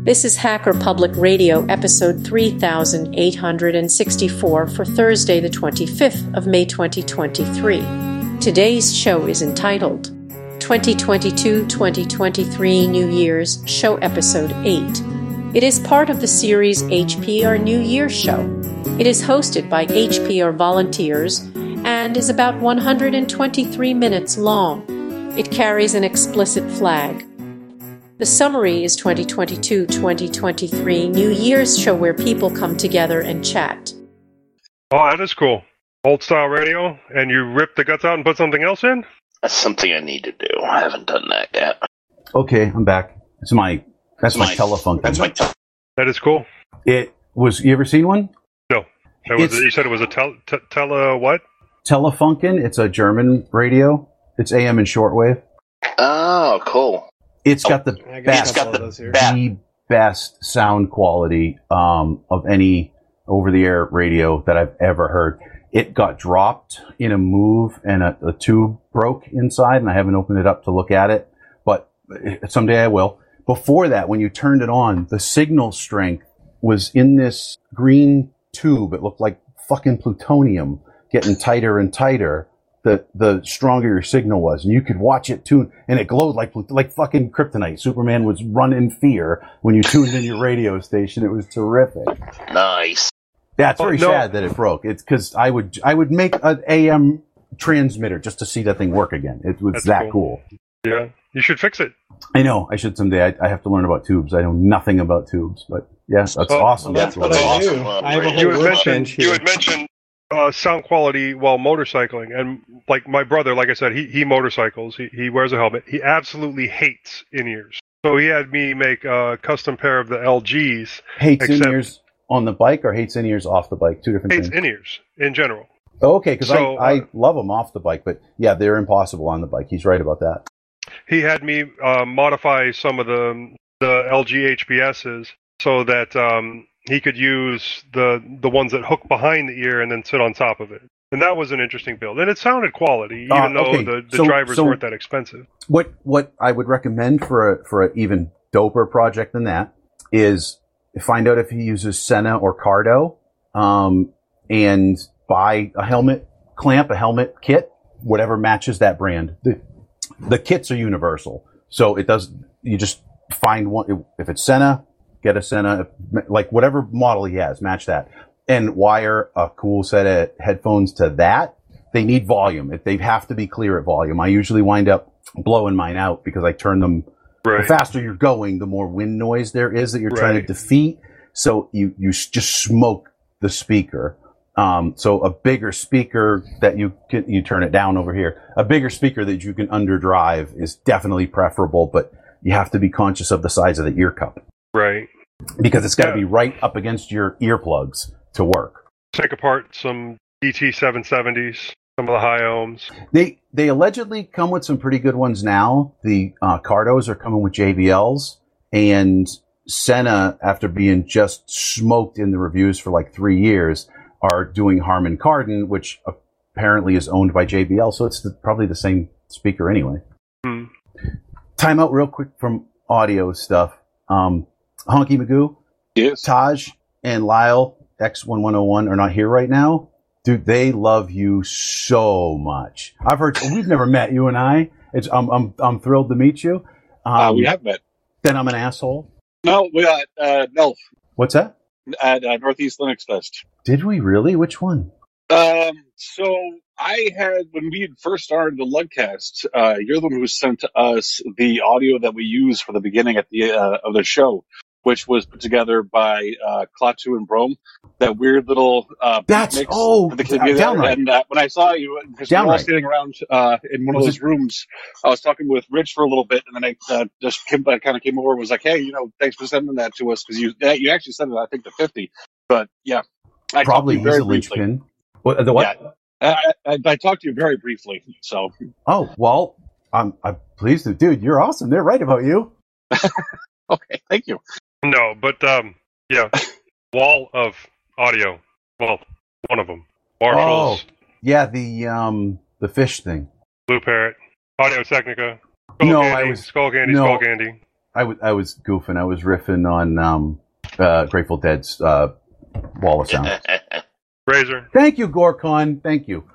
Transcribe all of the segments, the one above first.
This is Hacker Public Radio, episode 3864 for Thursday, the 25th of May 2023. Today's show is entitled 2022-2023 New Year's Show Episode 8. It is part of the series HPR New Year Show. It is hosted by HPR volunteers and is about 123 minutes long. It carries an explicit flag. The summary is 2022-2023 New Year's show where people come together and chat. Oh, that is cool. Old style radio, and you rip the guts out and put something else in? That's something I need to do. I haven't done that yet. Okay, I'm back. That's my Telefunken. That is cool. It was. You ever seen one? No. You said it was a tele what? Telefunken. It's a German radio. It's AM and shortwave. Oh, cool. It's got the best sound quality of any over-the-air radio that I've ever heard. It got dropped in a move, and a tube broke inside, and I haven't opened it up to look at it, but someday I will. Before that, when you turned it on, the signal strength was in this green tube. It looked like fucking plutonium, getting tighter and tighter. The stronger your signal was, and you could watch it tune, and it glowed like fucking kryptonite. Superman was run in fear when you tuned in your radio station. It was terrific. Nice. Yeah, it's very sad that it broke. It's because I would make an AM transmitter just to see that thing work again. It was that cool. Yeah, you should fix it. I know I should someday. I have to learn about tubes. I know nothing about tubes, but yes, that's awesome. That's what I do. I have a whole workbench here. You had mentioned sound quality while motorcycling, and like my brother, like I said, he motorcycles. He wears a helmet. He absolutely hates in-ears. So he had me make a custom pair of the LGs. Hates in-ears on the bike or hates in-ears off the bike? Two different things. Hates in-ears in general. Oh, okay, because I love them off the bike, but yeah, they're impossible on the bike. He's right about that. He had me modify some of the LG HPSs so that he could use the ones that hook behind the ear and then sit on top of it. And that was an interesting build. And it sounded quality, even though the drivers weren't that expensive. What I would recommend for a even doper project than that is find out if he uses Sena or Cardo, and buy a helmet clamp, a helmet kit, whatever matches that brand. The kits are universal. So you just find one. If it's Sena, get a Sena, like whatever model he has, match that. And wire a cool set of headphones to that. They need volume. They have to be clear at volume. I usually wind up blowing mine out because I turn them. Right. The faster you're going, the more wind noise there is that you're trying to defeat. So you just smoke the speaker. So a bigger speaker that you turn it down over here. A bigger speaker that you can underdrive is definitely preferable, but you have to be conscious of the size of the ear cup. Right. Because it's got to be right up against your earplugs to work. Take apart some DT770s, some of the high ohms. They allegedly come with some pretty good ones now. The Cardos are coming with JBLs, and Sena, after being just smoked in the reviews for like 3 years, are doing Harman Kardon, which apparently is owned by JBL, so it's probably the same speaker anyway. Time out real quick from audio stuff. Honky Magoo, yes. Taj and Lyle X1101 are not here right now. Dude, they love you so much. I've heard we've never met, you and I. I'm thrilled to meet you. We have met. Then I'm an asshole. No, we got NELF. What's that? At Northeast Linux Fest. Did we really? Which one? So I had, when we had first started the Lugcast, you're the one who sent us the audio that we used for the beginning at the of the show, which was put together by Klaatu and Brome. That weird little mix downright. And when I saw you, because we were all standing around in one of those rooms, I was talking with Rich for a little bit, and then I just kind of came over and was like, "Hey, thanks for sending that to us," because you actually sent it, I think, to 50. But yeah, I probably he's a linchpin. What? Yeah, I talked to you very briefly. So. Oh well, I'm pleased to, dude. You're awesome. They're right about you. Okay, thank you. No, but yeah, wall of audio. Well, one of them. Marshalls. Oh, yeah, the fish thing. Blue Parrot. Audio Technica. Skull Candy. Skull Candy. I was goofing. I was riffing on Grateful Dead's Wall of Sound. Razor. Thank you, Gorkon. Thank you.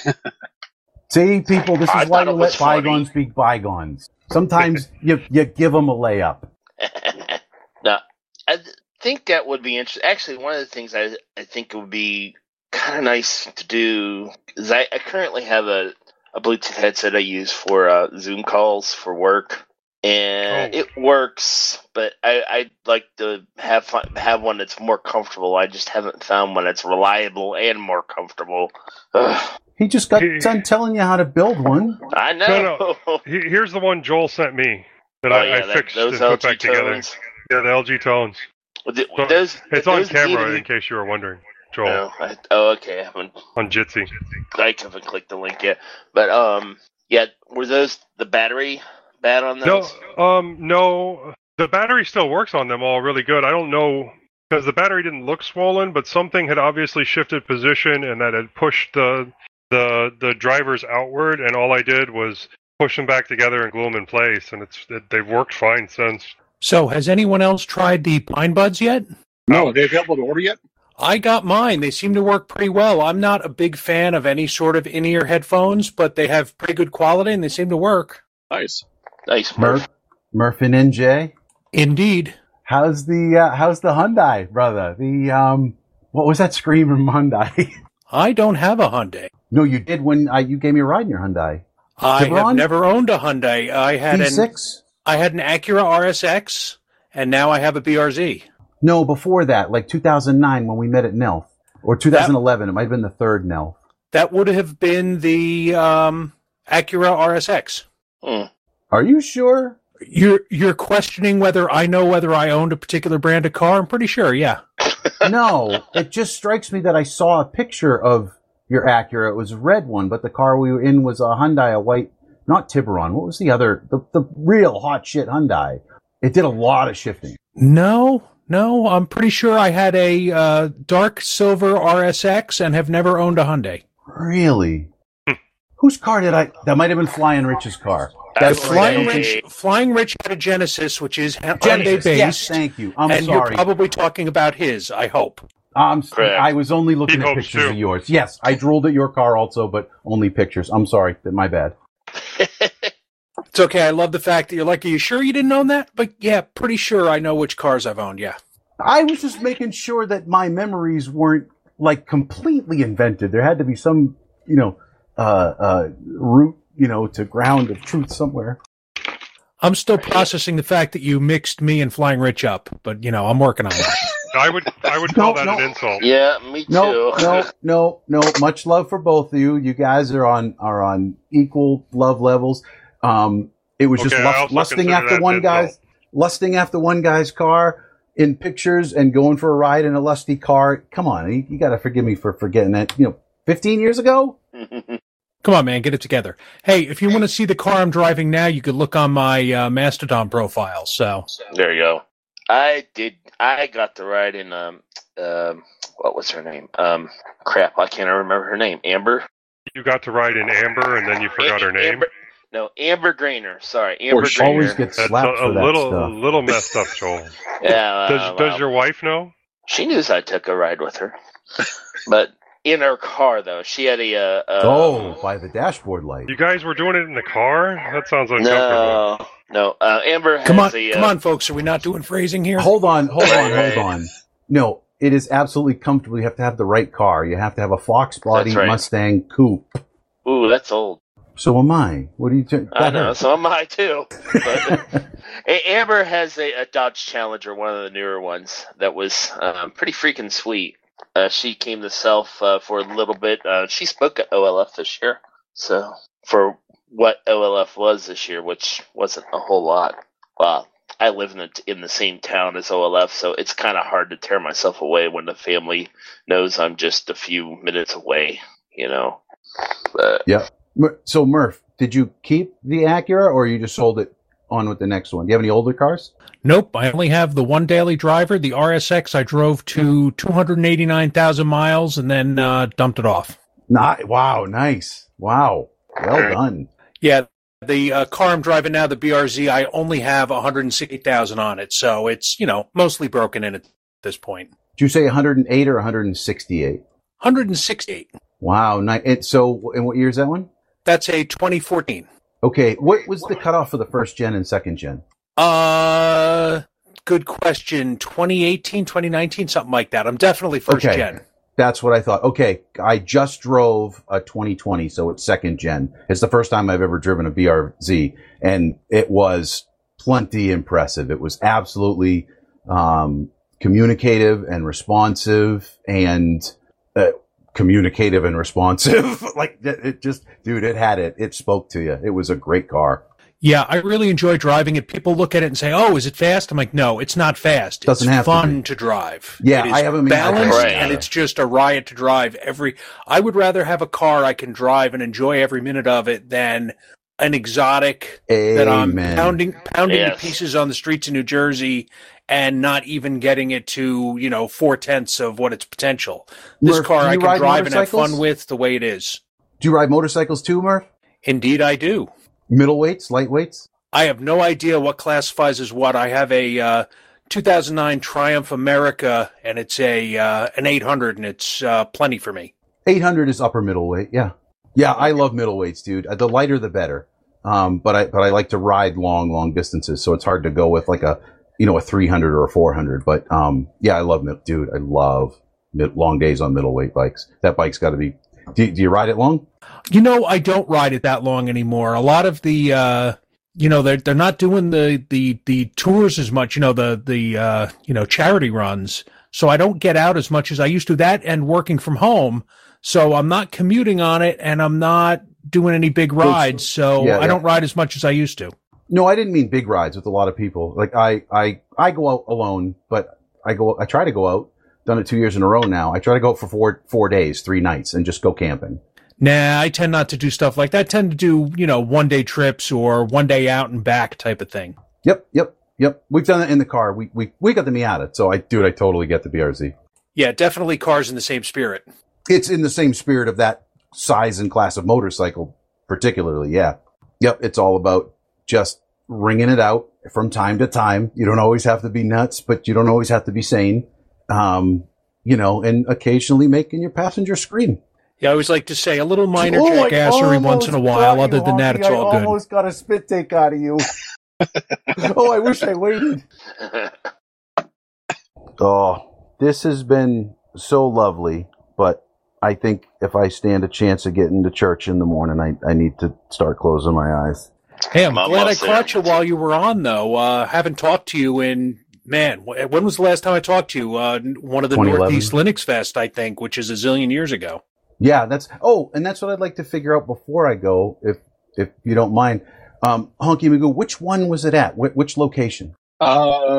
See, people, this I is why thought you it let was funny. bygones be bygones. Sometimes you give them a layup. No, I think that would be interesting. Actually, one of the things I think would be kind of nice to do is I currently have a Bluetooth headset I use for Zoom calls for work, and it works. But I'd like to have one that's more comfortable. I just haven't found one that's reliable and more comfortable. Ugh. He just got done telling you how to build one. I know. No. Here's the one Joel sent me that I fixed and those put LG back together. tones. Yeah, the LG tones. It's on camera in case you were wondering, Joel. Okay. On Jitsi. I haven't clicked the link yet. But yeah, were those the battery bad on those? No. The battery still works on them all really good. I don't know because the battery didn't look swollen, but something had obviously shifted position and that had pushed the drivers outward, and all I did was push them back together and glue them in place, and they've worked fine since. So, has anyone else tried the Pine Buds yet? No, are they available to order yet? I got mine. They seem to work pretty well. I'm not a big fan of any sort of in-ear headphones, but they have pretty good quality, and they seem to work. Nice. Nice, Murph. Murph and NJ. Indeed. How's the Hyundai, brother? What was that scream from Hyundai? I don't have a Hyundai. No, you did when you gave me a ride in your Hyundai. I Tiburon? have never owned a Hyundai. I had V6? I had an Acura RSX, and now I have a BRZ. No, before that, like 2009 when we met at NELF. Or 2011, it might have been the third NELF. That would have been the Acura RSX. Are you sure? You're questioning whether I know whether I owned a particular brand of car? I'm pretty sure, yeah. No, it just strikes me that I saw a picture of your Acura. It was a red one, but the car we were in was a Hyundai, a white, not Tiburon. What was the other? The real hot shit Hyundai. It did a lot of shifting. No, I'm pretty sure I had a dark silver RSX and have never owned a Hyundai. Really? Whose car did I? That might have been Flying Rich's car. That's Flying Rich had a Genesis, which is Hyundai Genesis, based. yes, thank you. I'm and sorry. You're probably talking about his, I hope. I was only looking He at hopes pictures too. of yours. Yes, I drooled at your car also, but only pictures. I'm sorry. My bad. It's okay. I love the fact that you're like, are you sure you didn't own that? But yeah, pretty sure I know which cars I've owned, yeah. I was just making sure that my memories weren't like completely invented. There had to be some, root, to ground of truth somewhere. I'm still processing the fact that you mixed me and Flying Rich up, but I'm working on that. I would call that an insult. Yeah, me too. No. Much love for both of you. You guys are on equal love levels. It was Okay, I just also lusting consider after that lusting after one guy's car in pictures and going for a ride in a lusty car. Come on, you got to forgive me for forgetting that. 15 years ago. Come on, man, get it together. Hey, if you want to see the car I'm driving now, you could look on my Mastodon profile. So There you go. I got to ride in what was her name? Crap, I can't remember her name. Amber? You got to ride in Amber and then you forgot her name. Amber Grainer. Sorry, Amber She Grainer. Always gets That's slapped a for that little stuff. little messed up, Joel. Yeah. Does your wife know? She knew I took a ride with her, but in her car though, she had a. By the dashboard light. You guys were doing it in the car? That sounds uncomfortable. No. Amber has come on, a. come on, folks. Are we not doing phrasing here? Hold on. No, it is absolutely comfortable. You have to have the right car. You have to have a Fox body That's right. Mustang coupe. Ooh, that's old. So am I. What do you? I know. So am I too. But, Amber has a Dodge Challenger, one of the newer ones, that was pretty freaking sweet. She came to Self for a little bit. She spoke at OLF this year. So for what OLF was this year, which wasn't a whole lot. Well, I live in the same town as OLF, so it's kind of hard to tear myself away when the family knows I'm just a few minutes away. But, Yeah. So Murph, did you keep the Acura or you just sold it on with the next one? Do you have any older cars? Nope. I only have the one daily driver, the RSX. I drove to 289,000 miles and then dumped it off. Wow, nice. Wow. Well done. Yeah, The car I'm driving now, the BRZ, I only have 160,000 on it, so it's, mostly broken in at this point. Did you say 108 or 168? 168. Wow. So, and what year is that one? That's a 2014. Okay. What was the cutoff for the first gen and second gen? Good question. 2018, 2019, something like that. I'm definitely first gen. That's what I thought. Okay. I just drove a 2020, so it's second gen. It's the first time I've ever driven a BRZ, and it was plenty impressive. It was absolutely communicative and responsive, like it just, dude, it had it. It spoke to you. It was a great car. Yeah, I really enjoy driving it. People look at it and say, "Oh, is it fast?" I'm like, "No, it's not fast. Doesn't it's have fun to drive. Yeah, it is I haven't balanced, right. and it's just a riot to drive. I would rather have a car I can drive and enjoy every minute of it than an exotic that I'm pounding to pieces on the streets of New Jersey and not even getting it to 4/10 of what its potential. This Murph, car I can drive and have motorcycles? fun with the way it is. Do you ride motorcycles too, Murph? Indeed, I do. Middleweights, lightweights? I have no idea what classifies as what. I have a 2009 Triumph America, and it's an 800, and it's plenty for me. 800 is upper middleweight, yeah. Yeah, I love middleweights, dude. The lighter, the better. But I like to ride long distances, so it's hard to go with like a 300 or a 400. But yeah, I love long days on middleweight bikes. That bike's got to be. Do you ride it long? I don't ride it that long anymore. A lot of the they're not doing the tours as much. The charity runs. So I don't get out as much as I used to. That and working from home, so I'm not commuting on it, and I'm not doing any big rides. So I don't ride as much as I used to. No, I didn't mean big rides with a lot of people. Like I go out alone, but I try to go out. Done it 2 years in a row now. I try to go out for 4 days, 3 nights, and just go camping. Nah, I tend not to do stuff like that. I tend to do, 1 day trips or 1 day out and back type of thing. Yep. We've done that in the car. We got the Miata, so I totally get the BRZ. Yeah, definitely cars in the same spirit. It's in the same spirit of that size and class of motorcycle, particularly. Yeah. Yep. It's all about just ringing it out from time to time. You don't always have to be nuts, but you don't always have to be sane. And occasionally making your passenger scream. Yeah, I always like to say a little minor jackassery once in a while. Other than that, it's all good. I almost got a spit take out of you. Oh, I wish I waited. Oh, this has been so lovely, but I think if I stand a chance of getting to church in the morning, I need to start closing my eyes. Hey, I'm glad I caught you while you were on, though. Haven't talked to you in... Man, when was the last time I talked to you? One of the Northeast Linux Fest, I think, which is a zillion years ago. Yeah, that's what I'd like to figure out before I go, if you don't mind. Honky Magoo, which one was it at? Which location? I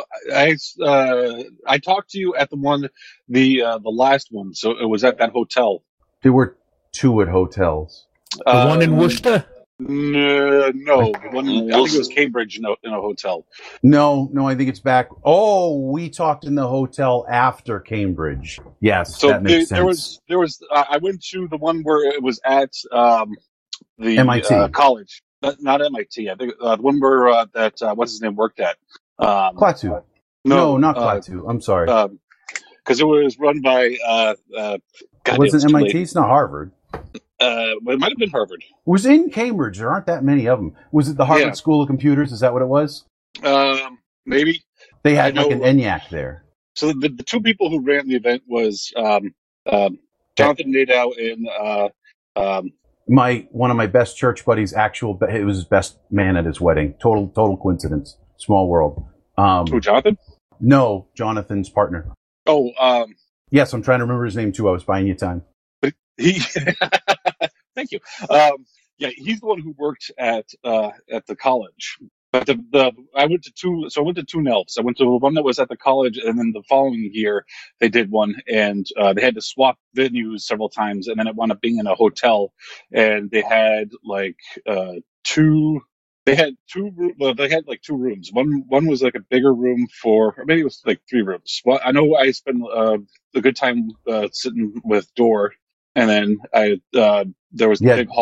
talked to you at the last one, so it was at that hotel. There were 2 at hotels. The one in Worcester? No, I think it was Cambridge in a hotel. No, I think it's back. Oh, we talked in the hotel after Cambridge. Yes, so that makes sense. There was. I went to the one where it was at the MIT college, not MIT. I think the one where that what's his name worked at. Plateau. No, not Plateau. I'm sorry. Because it was run by. It wasn't MIT. It's not Harvard. It might have been Harvard. It was in Cambridge. There aren't that many of them. Was it the Harvard School of Computers? Is that what it was? Maybe. They had like an ENIAC there. So the 2 people who ran the event was Jonathan Nadeau and one of my best church buddies. It was his best man at his wedding. Total coincidence. Small world. Who, Jonathan? No, Jonathan's partner. Oh, yes, I'm trying to remember his name too. I was buying you time. He, thank you. Yeah, he's the one who worked at the college. But I went to 2. So I went to 2 NELFs. I went to one that was at the college, and then the following year they did one, and they had to swap venues several times, and then it wound up being in a hotel, and they had like 2. They had 2. Well, they had like 2 rooms. One was like a bigger room or maybe it was like 3 rooms. Well, I know I spent a good time sitting with Dor. And then there was the big hall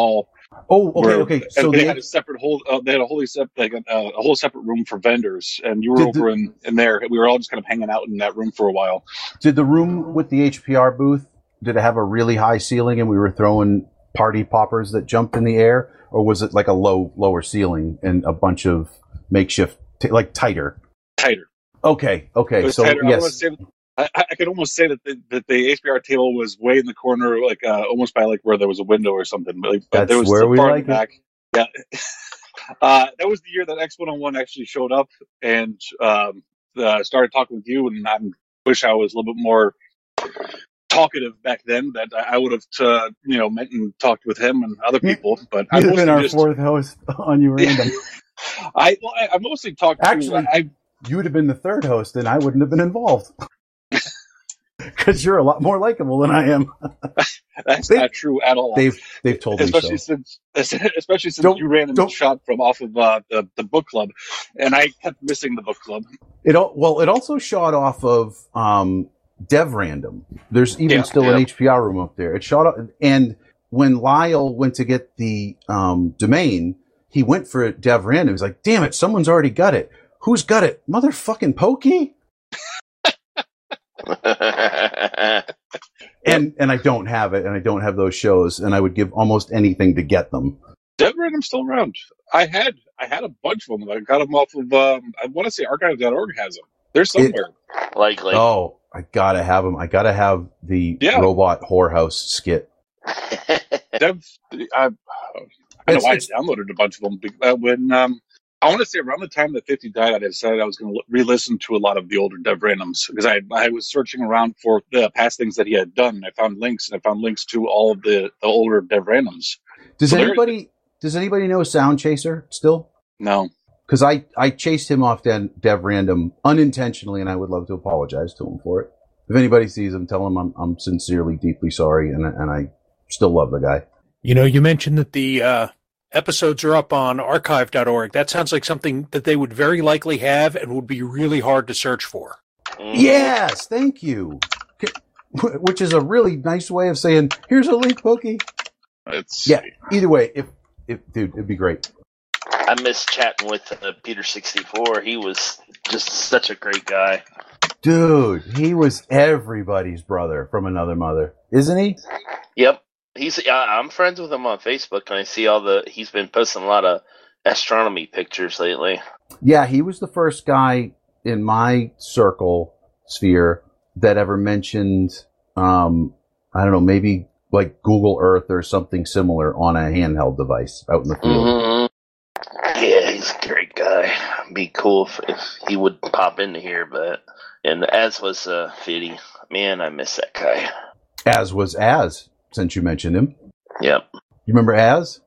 Oh, okay. So they had a separate they had a whole separate room for vendors, and you were over in there. We were all just kind of hanging out in that room for a while. Did the room with the HPR booth, did it have a really high ceiling and we were throwing party poppers that jumped in the air, or was it like a lower ceiling and a bunch of makeshift, tighter? Tighter. Okay. So tighter. Yes. I could almost say that the HPR table was way in the corner, almost by where there was a window or something. But That's there was where we far like back. it. Yeah. That was the year that X101 actually showed up and started talking with you. And I wish I was a little bit more talkative back then. That I would have, met and talked with him and other people. But You'd have been our fourth host on You Random. I mostly talked. Actually, you would have been the third host, and I wouldn't have been involved. Because you're a lot more likable than I am. That's not true at all. They've told me so. Especially since you ran a shot from off of the book club, and I kept missing the book club. It also shot off of Dev Random. There's even still an HPR room up there. It shot up, and when Lyle went to get the domain, he went for Dev Random. He's like, "Damn it, someone's already got it. Who's got it? Motherfucking Pokey." and I don't have it, and I don't have those shows, and I would give almost anything to get them. Dev Random's still around. I had a bunch of them. I got them off of I want to say archive.org has them. They're somewhere. Likely. Oh, I gotta have them. I gotta have the robot whorehouse skit. Dev, I downloaded a bunch of them when I want to say around the time that 50 died, I decided I was going to re-listen to a lot of the older Dev Randoms because I was searching around for the past things that he had done. I found links, and I found links to all of the older Dev Randoms. Does anybody know Sound Chaser still? No. Because I chased him off Dev Random unintentionally, and I would love to apologize to him for it. If anybody sees him, tell him I'm sincerely, deeply sorry, and I still love the guy. You mentioned that the episodes are up on archive.org. That sounds like something that they would very likely have and would be really hard to search for. Yes, thank you. Which is a really nice way of saying, here's a link, Pokey. Either way, if dude, it'd be great. I miss chatting with Peter64. He was just such a great guy. Dude, he was everybody's brother from another mother, isn't he? Yep. I'm friends with him on Facebook, and I see he's been posting a lot of astronomy pictures lately. Yeah, he was the first guy in my sphere that ever mentioned, I don't know, maybe like Google Earth or something similar on a handheld device out in the field. Mm-hmm. Yeah, he's a great guy. It'd be cool if he would pop into here, and as was Fiddy. Man, I miss that guy. As was since you mentioned him. Yep. You remember Az?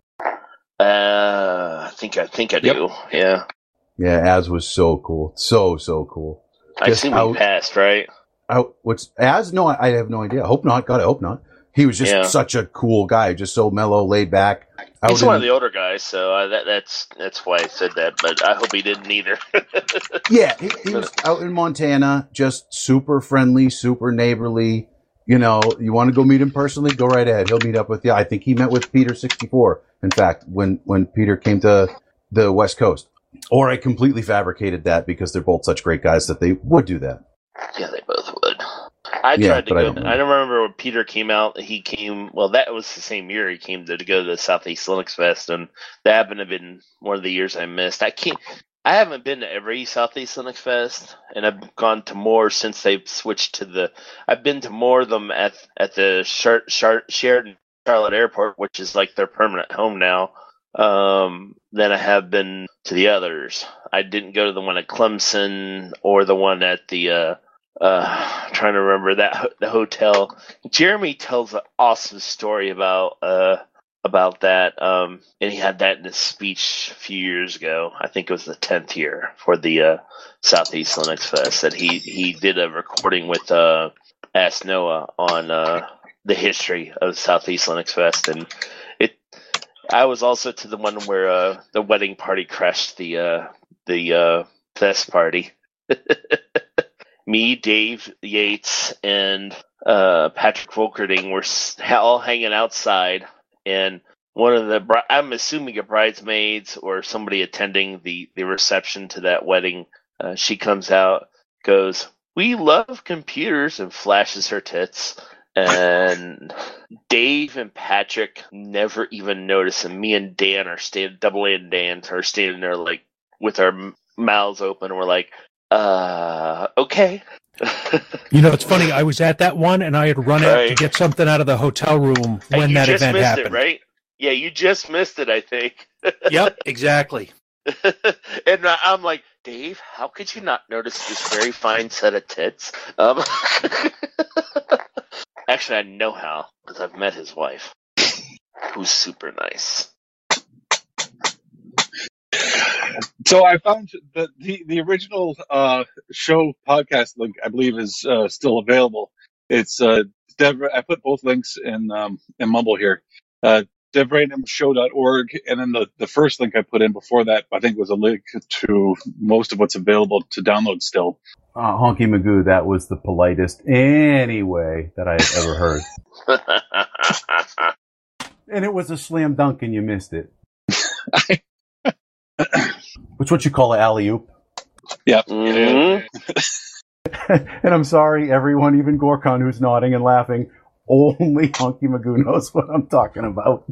I think I do. Yeah. Yeah, Az was so cool. So cool. I assume he passed, right? What's Az? No, I have no idea. I hope not. God, I hope not. He was just such a cool guy, just so mellow, laid back. He's one of the older guys, so that's why I said that, but I hope he didn't either. Yeah, he was out in Montana, just super friendly, super neighborly. You want to go meet him personally? Go right ahead. He'll meet up with you. I think he met with Peter64, in fact, when Peter came to the West Coast. Or I completely fabricated that because they're both such great guys that they would do that. Yeah, they both would. I tried to go. I don't remember when Peter came out. That was the same year he came to go to the Southeast Linux Fest, and that happened to have been one of the years I missed. I haven't been to every Southeast Linux Fest, and I've gone to more since they've switched to I've been to more of them at the Sheridan Charlotte Airport, which is like their permanent home now, than I have been to the others. I didn't go to the one at Clemson or the one at the trying to remember the hotel. Jeremy tells an awesome story about that, and he had that in his speech a few years ago. I think it was the 10th year for the Southeast Linux Fest that he did a recording with Ask Noah on the history of Southeast Linux Fest, and I was also to the one where the wedding party crashed the fest party. Me, Dave Yates, and Patrick Volkerding were all hanging outside, and one of the I'm assuming a bridesmaids or somebody attending the reception to that wedding. She comes out, goes, "We love computers," and flashes her tits. And Dave and Patrick never even notice, and me and Dan are Double A and Dan are standing there like with our mouths open, and we're like, okay. It's funny. I was at that one, and I had run out to get something out of the hotel room when that event happened. It, right? Yeah, you just missed it, I think. Yep, exactly. And I'm like, Dave, how could you not notice this very fine set of tits? Actually, I know how, because I've met his wife, who's super nice. So I found that the original show podcast link, I believe, is still available. It's I put both links in Mumble here. DevRandomShow.org, and then the first link I put in before that, I think, was a link to most of what's available to download still. Honky Magoo, that was the politest anyway that I have ever heard. And it was a slam dunk and you missed it. Which what you call an alley-oop. Yep. Mm-hmm. And I'm sorry, everyone, even Gorkon, who's nodding and laughing, only Honky Magoo knows what I'm talking about.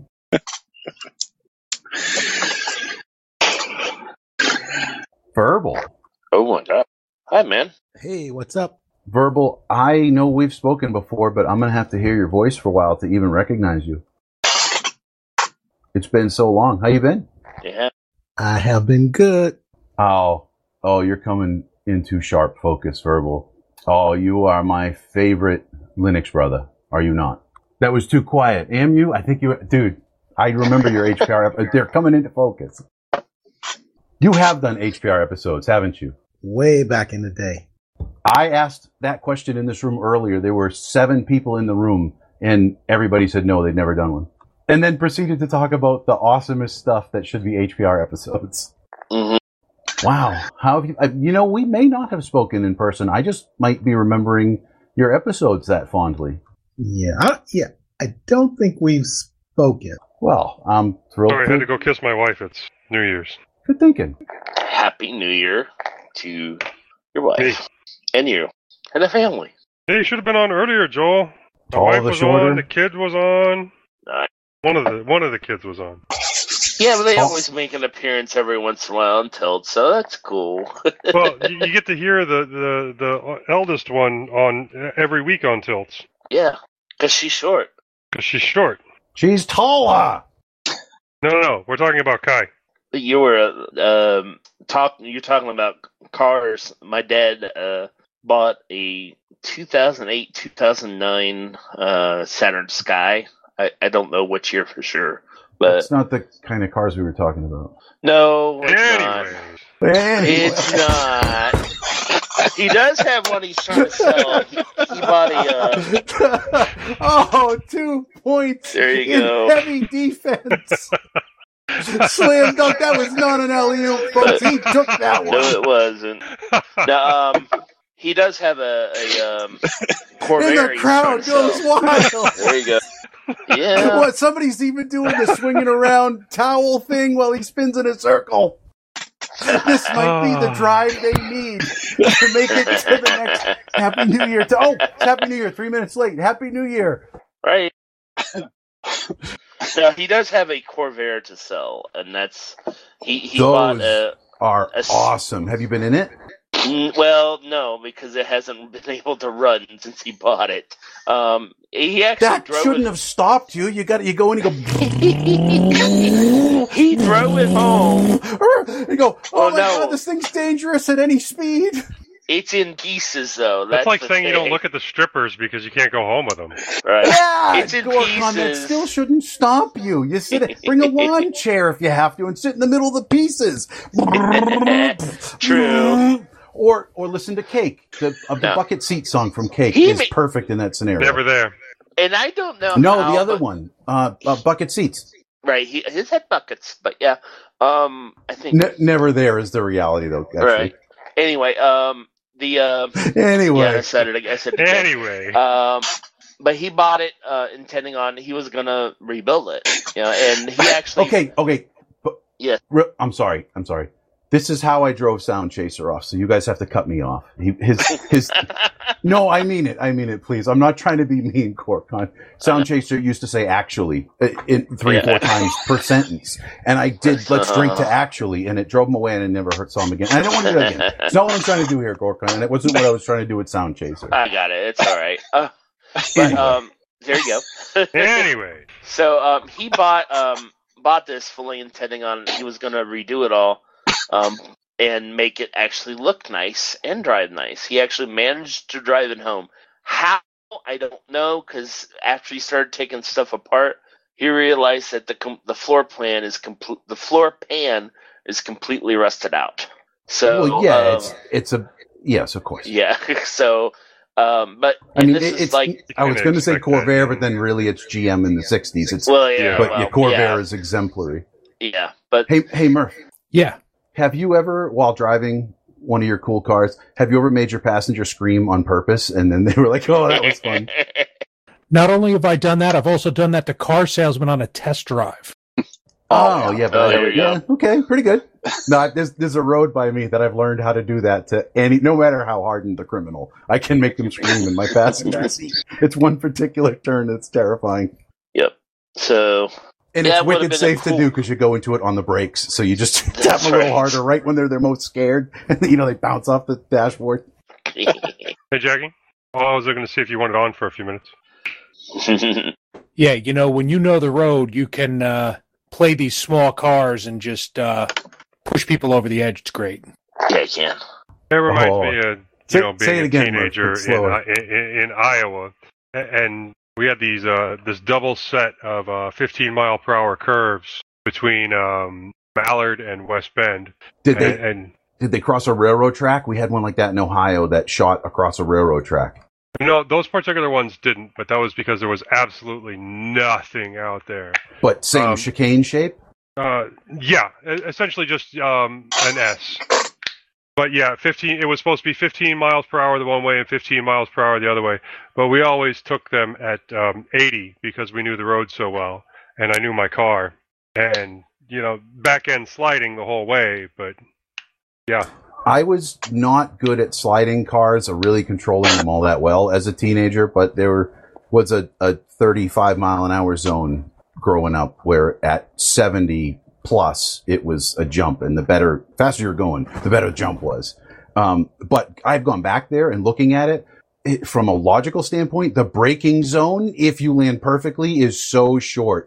Verbal. Oh my god. Hi, man. Hey, what's up? Verbal, I know we've spoken before, but I'm going to have to hear your voice for a while to even recognize you. It's been so long. How you been? Yeah. I have been good. Oh, you're coming into sharp focus, Verbal. Oh, you are my favorite Linux brother. Are you not? That was too quiet. Am you? I think you... Dude, I remember your HPR... They're coming into focus. You have done HPR episodes, haven't you? Way back in the day. I asked that question in this room earlier. There were 7 people in the room, and everybody said no, they'd never done one. And then proceeded to talk about the awesomest stuff that should be HPR episodes. Mm-hmm. Wow. How have you... we may not have spoken in person. I just might be remembering your episodes that fondly. Yeah. I don't think we've spoken. Well, I'm thrilled. Sorry, I had to go kiss my wife. It's New Year's. Good thinking. Happy New Year to your wife. Hey. And you. And the family. Hey, you should have been on earlier, Joel. My All wife the was shorter. on, the kid was on. Nice. One of the kids was on. Yeah, but they always make an appearance every once in a while on Tilt, so that's cool. Well, you get to hear the eldest one on every week on Tilts. Yeah, because she's short. Because she's short. She's taller. No. We're talking about Kai. You were you're talking about cars. My dad bought a 2008-2009 Saturn Sky. I don't know which year for sure, but That's not the kind of cars we were talking about. no, it's not. Anyways. It's not. He does have one he's trying to sell. He bought a. 2 points. There you in go. Heavy defense. Slam dunk. That was not an alley-oop, folks. He took that one. No, it wasn't. No, he does have a Corvair. And the he's crowd trying to goes sell. wild. There you go. Yeah. What? Somebody's even doing the swinging around towel thing while he spins in a circle. This might be the drive they need to make it to the next Happy New Year. It's Happy New Year. 3 minutes late. Happy New Year. Right. Now he does have a Corvair to sell, and that's he bought Those are awesome. Have you been in it? Well, no, because it hasn't been able to run since he bought it. He actually That drove shouldn't it. have stopped you. You go and you go. He drove it home. You go. Oh my no. God! This thing's dangerous at any speed. It's in pieces, though. That's like the saying you don't thing. look at the strippers because you can't go home with them. Right. Yeah, It's in Gorkon, that pieces. still shouldn't stop you. You bring a lawn chair if you have to, and sit in the middle of the pieces. True. Or listen to Cake. The bucket seat song from Cake He is ma- perfect in that scenario. Never there. And I don't know. No, how, the other but- one, bucket seats. Right. His had buckets, but yeah. I think. Never there is the reality, though. Actually. Right. Anyway. Anyway, Yeah, I said it. I said it again. Anyway. but he bought it intending on he was gonna rebuild it. And he actually Okay. But, yeah. I'm sorry. This is how I drove Sound Chaser off, so you guys have to cut me off. His No, I mean it, please. I'm not trying to be mean, Corkon. Sound Chaser used to say actually in 3-4 times per sentence. And I did let's drink to actually, and it drove him away and I never saw him again. And I don't want to do that again. It's not what I'm trying to do here, Corkon, and it wasn't what I was trying to do with Sound Chaser. I got it. It's all right. But there you go. Anyway. So he bought this fully intending on he was going to redo it all. And make it actually look nice and drive nice. He actually managed to drive it home. How? I don't know, because after he started taking stuff apart, he realized that the floor pan is completely rusted out. So well, yeah, it's a yes, of course. Yeah. So, but I mean, this is like I was going to say Corvair, but then really it's GM in the '60s. It's Corvair is exemplary. Yeah, but hey, Murph. Yeah. Have you ever, while driving one of your cool cars, have you ever made your passenger scream on purpose and then they were like, oh, that was fun? Not only have I done that, I've also done that to car salesmen on a test drive. Okay, pretty good. No, there's a road by me that I've learned how to do that to no matter how hardened the criminal. I can make them scream in my passenger seat. It's one particular turn that's terrifying. Yep. So... And it's wicked safe to do because you go into it on the brakes. So you just tap a little harder right when they're most scared. And, they bounce off the dashboard. Hey, Jackie. I was looking to see if you wanted on for a few minutes. Yeah, when you know the road, you can play these small cars and just push people over the edge. It's great. Yeah, you can. It reminds me of being a teenager in Iowa. And... we had these this double set of 15-mile-per-hour curves between Mallard and West Bend. Did they cross a railroad track? We had one like that in Ohio that shot across a railroad track. No, those particular ones didn't, but that was because there was absolutely nothing out there. But same chicane shape? Yeah, essentially just an S. But yeah, 15. It was supposed to be 15 miles per hour the one way and 15 miles per hour the other way. But we always took them at 80 because we knew the road so well, and I knew my car, and back end sliding the whole way. But yeah, I was not good at sliding cars or really controlling them all that well as a teenager. But there was a 35 mile an hour zone growing up where at 70. Plus, it was a jump, and faster you're going, the better the jump was. But I've gone back there and looking at it from a logical standpoint, the braking zone, if you land perfectly, is so short.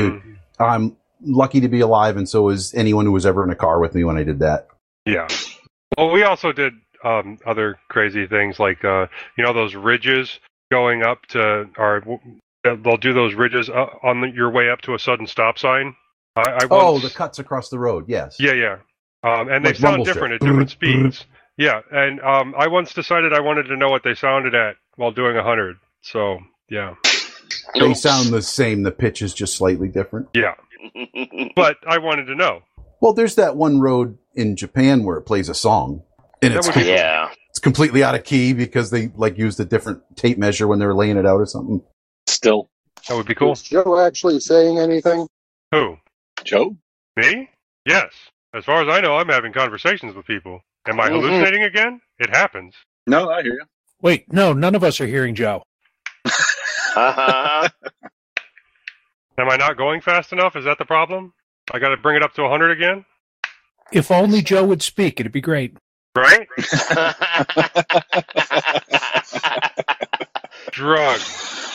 I'm lucky to be alive, and so is anyone who was ever in a car with me when I did that. Yeah. Well, we also did other crazy things like those ridges going up to, or they'll do those ridges on your way up to a sudden stop sign. The cuts across the road, yes. Yeah. And they sound different at different speeds. Yeah, and I once decided I wanted to know what they sounded at while doing 100. So, yeah. They sound the same. The pitch is just slightly different. Yeah. But I wanted to know. Well, there's that one road in Japan where it plays a song. And it's completely out of key because they used a different tape measure when they were laying it out or something. Still. That would be cool. Is Joe actually saying anything? Who? Joe? Me? Yes. As far as I know, I'm having conversations with people. Am I hallucinating again? It happens. No, I hear you. Wait, no, none of us are hearing Joe. Uh-huh. Am I not going fast enough? Is that the problem? I got to bring it up to 100 again? If only Joe would speak, it'd be great. Right? Drugs.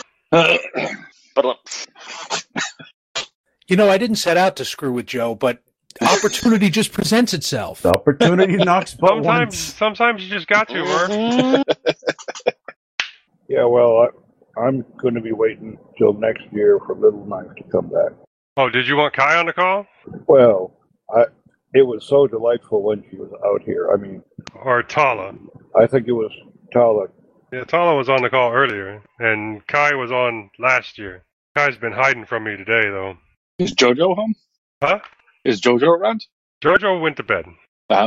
I didn't set out to screw with Joe, but opportunity just presents itself. The opportunity knocks but once. Sometimes you just got to, Murph. Yeah, well, I'm going to be waiting till next year for Little Knife to come back. Oh, did you want Kai on the call? Well, it was so delightful when she was out here. I mean... Or Tala. I think it was Tala. Yeah, Tala was on the call earlier, and Kai was on last year. Kai's been hiding from me today, though. Is Jojo home? Huh? Is Jojo around? Jojo went to bed.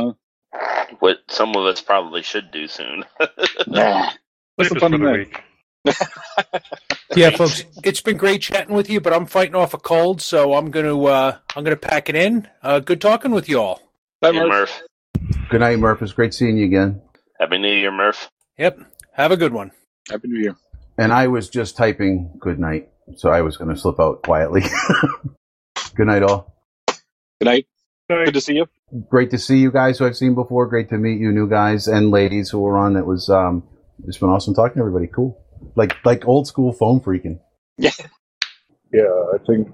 What some of us probably should do soon. What's the fun in that? Yeah, folks, it's been great chatting with you, but I'm fighting off a cold, so I'm gonna pack it in. Good talking with you all. Bye, Hey, Murph. Good night, Murph. It's great seeing you again. Happy New Year, Murph. Yep. Have a good one. Happy New Year. And I was just typing good night, so I was going to slip out quietly. Good night, all. Good night. Good to see you. Great to see you guys who I've seen before. Great to meet you new guys and ladies who were on. It was it's been awesome talking to everybody. Cool. Like old school phone freaking. Yeah. Yeah, I think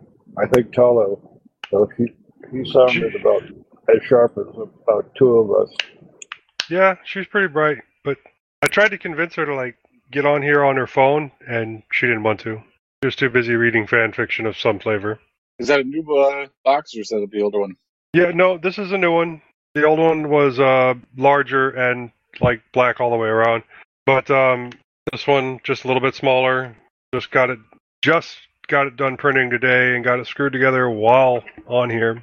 Talo. So he sounded about as sharp as about two of us. Yeah, she's pretty bright, but I tried to convince her to get on here on her phone, and she didn't want to. She was too busy reading fan fiction of some flavor. Is that a new box or is that the older one? Yeah, no, this is a new one. The old one was larger and black all the way around, but this one just a little bit smaller. Just got it done printing today and got it screwed together while on here.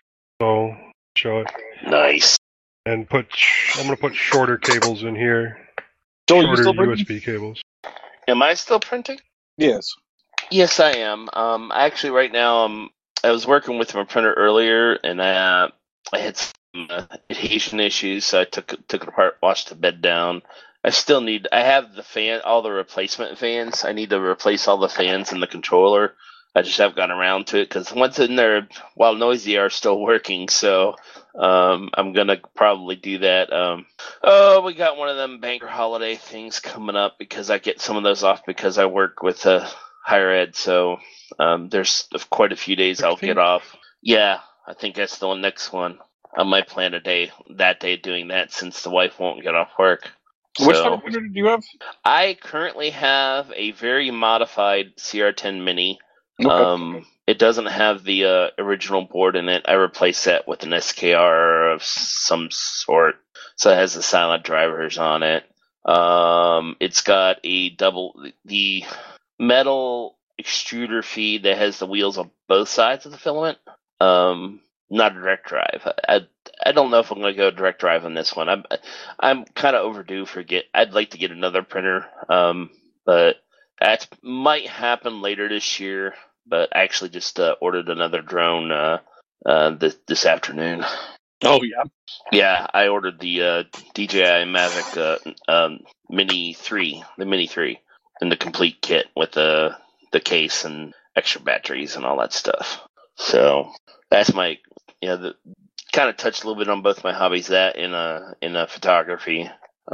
So show it. Nice. And I'm gonna put shorter cables in here. Joel, you Shorter still printing? USB cables. Am I still printing? Yes. Yes, I am. Actually, right now, I was working with my printer earlier, and I had some adhesion issues, so I took it apart, washed the bed down. I have all the replacement fans. I need to replace all the fans in the controller. I just haven't gotten around to it because once in there, while noisy, are still working. So I'm gonna probably do that. We got one of them banker holiday things coming up because I get some of those off because I work with higher ed. So there's quite a few days I'll get off. Yeah, I think that's the next one. I might plan that day doing that since the wife won't get off work. Which type of printer do you have? I currently have a very modified CR10 Mini. Okay. It doesn't have the original board in it. I replaced that with an SKR of some sort, so it has the silent drivers on it. It's got the metal extruder feed that has the wheels on both sides of the filament. Not a direct drive. I don't know if I'm going to go direct drive on this one. I'm kind of overdue I'd like to get another printer, but that might happen later this year. But I actually just ordered another drone this afternoon. Oh, yeah? Yeah, I ordered the DJI Mavic Mini 3, the Mini 3, in the complete kit with the case and extra batteries and all that stuff. So that's my, kind of touched a little bit on both my hobbies. That in a photography,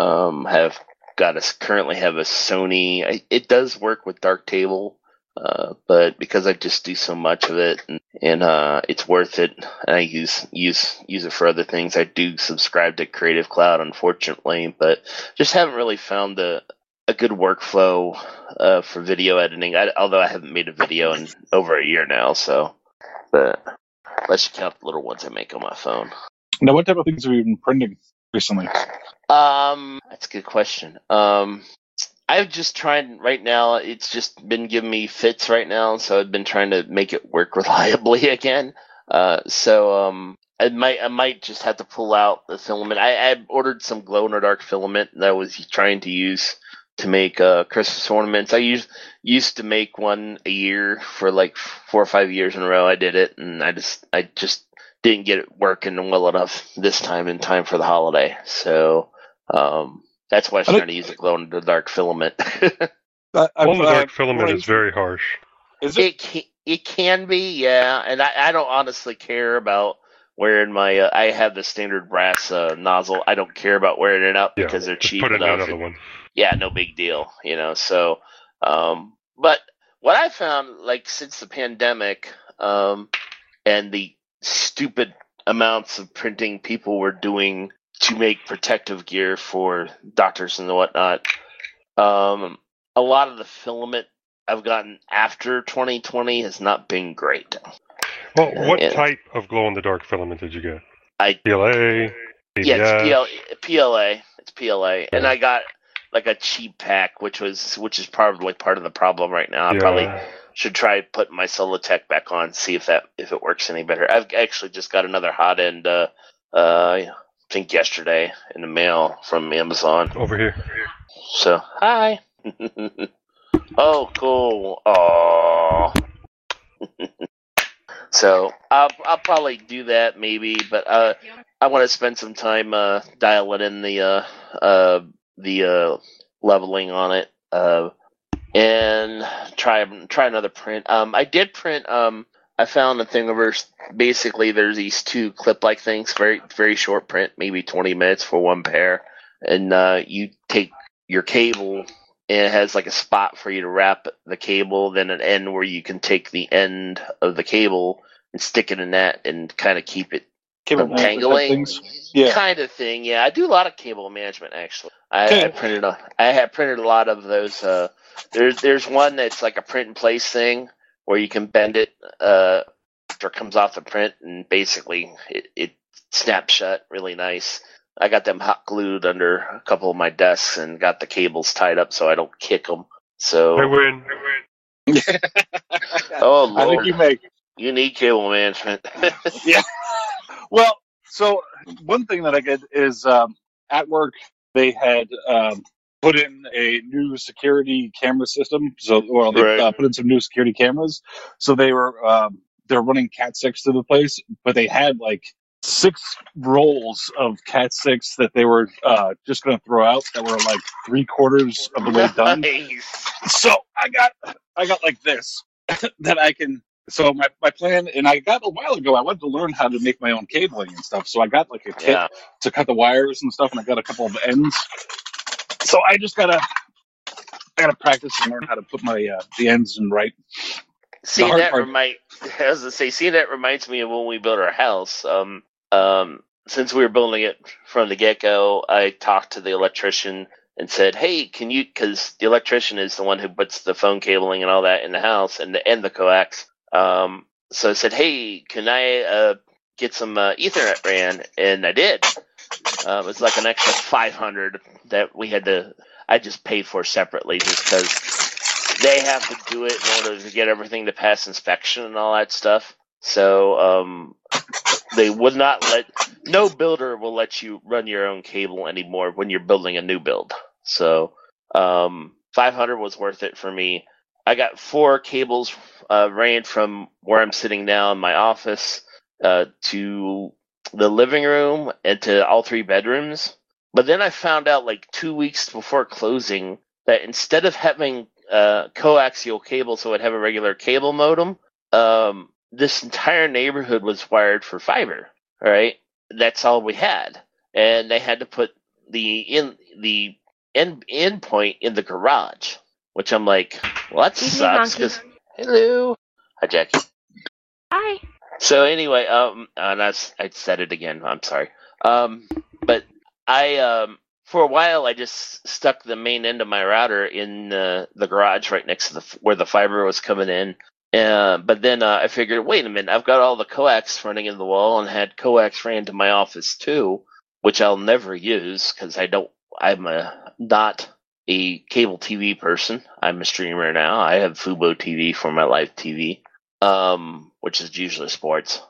currently have a Sony. It does work with Darktable. But because I just do so much of it and it's worth it, and I use it for other things. I do subscribe to Creative Cloud, unfortunately, but just haven't really found a good workflow for video editing. Although I haven't made a video in over a year now, but unless you count the little ones I make on my phone. Now, what type of things have you been printing recently? That's a good question. I've just tried right now. It's just been giving me fits right now, so I've been trying to make it work reliably again. I might just have to pull out the filament. I ordered some glow in the dark filament that I was trying to use to make Christmas ornaments. I used to make one a year for 4 or 5 years in a row. I did it, and I just didn't get it working well enough this time in time for the holiday. So. That's why I was trying to use a glow-in-the-dark filament. Glow-in-the-dark filament is very harsh. Is it? It can be, yeah. And I don't honestly care about wearing my... I have the standard brass nozzle. I don't care about wearing it up because they're cheap put in enough. Another one. Yeah, no big deal, So, but what I found, since the pandemic, and the stupid amounts of printing people were doing to make protective gear for doctors and whatnot. A lot of the filament I've gotten after 2020 has not been great. Well, what type of glow-in-the-dark filament did you get? PLA? PBS? Yeah, it's PLA. It's PLA. Yeah. And I got a cheap pack, which is probably part of the problem right now. I probably should try putting my Solotech back on, see if it works any better. I've actually just got another hot end I think yesterday in the mail from Amazon. Over here. So, hi. Oh, cool. Aww. So I'll probably do that maybe, but I want to spend some time dialing in the leveling on it and try another print. I did print. I found a thing where basically there's these two clip-like things, very very short print, maybe 20 minutes for one pair, and you take your cable. And it has like a spot for you to wrap the cable, then an end where you can take the end of the cable and stick it in that and kind of keep it Cable from tangling. Yeah. Kind of thing. Yeah, I do a lot of cable management actually. I have printed a lot of those. There's one that's like a print and place thing where you can bend it after it comes off the print, and basically it snaps shut really nice. I got them hot glued under a couple of my desks and got the cables tied up so I don't kick them. So I win. Oh Lord, I think you make. You need cable management. Yeah. Well, so one thing that I get is at work they had put in a new security camera system. So, well, they Right. put in some new security cameras. So they're running Cat 6 to the place, but they had like 6 rolls of Cat 6 that they were just going to throw out that were like 3/4 of the way done. Nice. So I got like this that I can. So my plan, and I got a while ago, I wanted to learn how to make my own cabling and stuff. So I got like a kit Yeah. to cut the wires and stuff, and I got a couple of ends. So I gotta practice and learn how to put my the ends in right. Seeing hard that part- seeing that reminds me of when we built our house. Since we were building it from the get-go, I talked to the electrician and said, "Hey, can you?" Because the electrician is the one who puts the phone cabling and all that in the house and the coax. So I said, "Hey, can I get some Ethernet ran?" And I did. It was like an extra 500 that we had to. I just paid for separately just because they have to do it in order to get everything to pass inspection and all that stuff. So they would not no builder will let you run your own cable anymore when you're building a new build. So 500 was worth it for me. I got 4 cables ran from where I'm sitting now in my office to the living room and to all 3 bedrooms. But then I found out like 2 weeks before closing that instead of having coaxial cable so I'd have a regular cable modem, this entire neighborhood was wired for fiber. All right, that's all we had, and they had to put the end point in the garage, which I'm like, well, that sucks. 'Cause, hello, hi Jackie. Hi. So anyway, and I said it again. I'm sorry. But I for a while I just stuck the main end of my router in the garage right next to where the fiber was coming in. But then I figured, wait a minute, I've got all the coax running in the wall and had coax ran to my office too, which I'll never use because I'm not a cable TV person. I'm a streamer now. I have Fubo TV for my live TV, which is usually sports.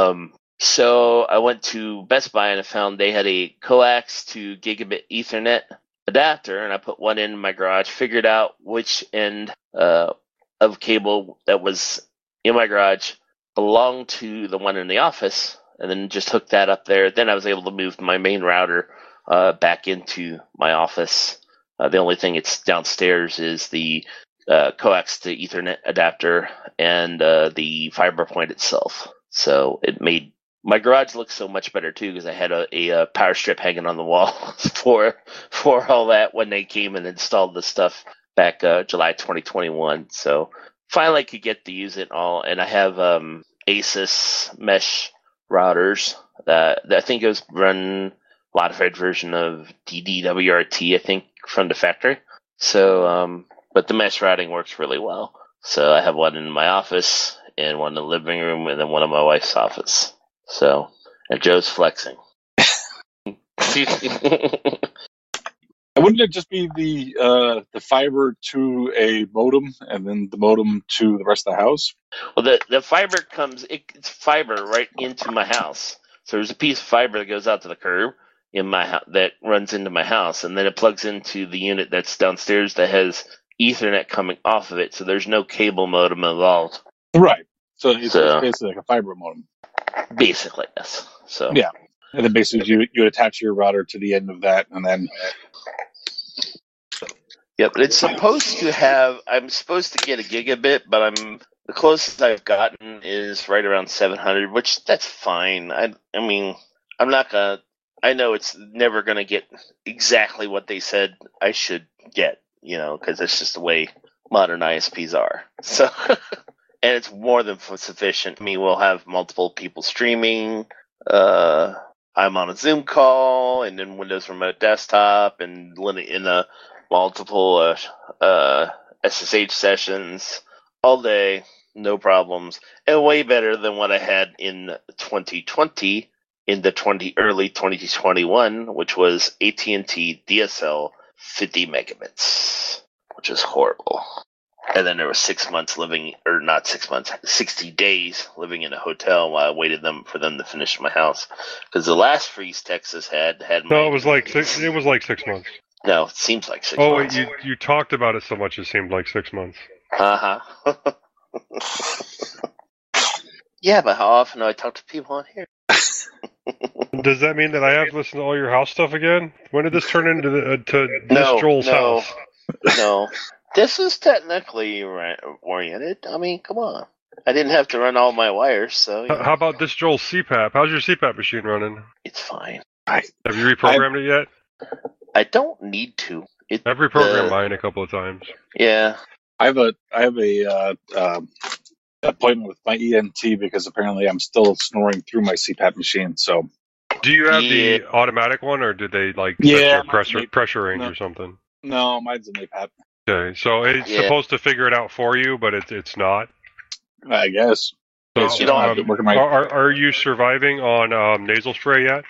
So I went to Best Buy and I found they had a coax to gigabit Ethernet adapter, and I put one in my garage, figured out which end of cable that was in my garage belonged to the one in the office, and then just hooked that up there. Then I was able to move my main router back into my office. The only thing it's downstairs is the coax to Ethernet adapter and the fiber point itself. So it made my garage look so much better too because I had a power strip hanging on the wall for all that when they came and installed the stuff back July 2021. So finally I could get to use it all, and I have Asus mesh routers that I think it was run modified version of DDWRT, I think, from the factory. So, but the mesh routing works really well. So I have one in my office and one in the living room and then one in my wife's office. So, and Joe's flexing. Wouldn't it just be the fiber to a modem and then the modem to the rest of the house? Well, the fiber it's fiber right into my house. So there's a piece of fiber that goes out to the curb in my house that runs into my house, and then it plugs into the unit that's downstairs that has Ethernet coming off of it, so there's no cable modem involved. Right. So it's basically like a fiber modem. Basically, yes. So yeah, and then basically you attach your router to the end of that, and then. Yep, it's supposed to have. I'm supposed to get a gigabit, but the closest I've gotten is right around 700, which that's fine. I mean, I'm not gonna. I know it's never gonna get exactly what they said I should get, because it's just the way modern ISPs are. So. And it's more than sufficient. I mean, we'll have multiple people streaming. I'm on a Zoom call, and then Windows Remote Desktop, and in a multiple SSH sessions all day, no problems, and way better than what I had in 2020, in the early 2021, which was AT&T DSL 50 megabits, which is horrible. And then there was 6 months living, or not 6 months, 60 days living in a hotel while I waited for them to finish my house. Because the last freeze Texas had. No, it was like 6 months. No, it seems like 6 Oh, months. wait, you talked about it so much it seemed like 6 months. Uh-huh. Yeah, but how often do I talk to people on here? Does that mean that I have to listen to all your house stuff again? When did this turn into Joel's house? No. This is technically oriented. I mean, come on. I didn't have to run all my wires, so... How about this Joel's CPAP? How's your CPAP machine running? It's fine. Have you reprogrammed it yet? I don't need to. I've reprogrammed mine a couple of times. Yeah. I have a appointment with my ENT because apparently I'm still snoring through my CPAP machine, so... Do you have the automatic one, or did they, pressure range or something? No, mine's an APAP. Okay, so it's supposed to figure it out for you, but it's not. I guess. So, are you surviving on nasal spray yet?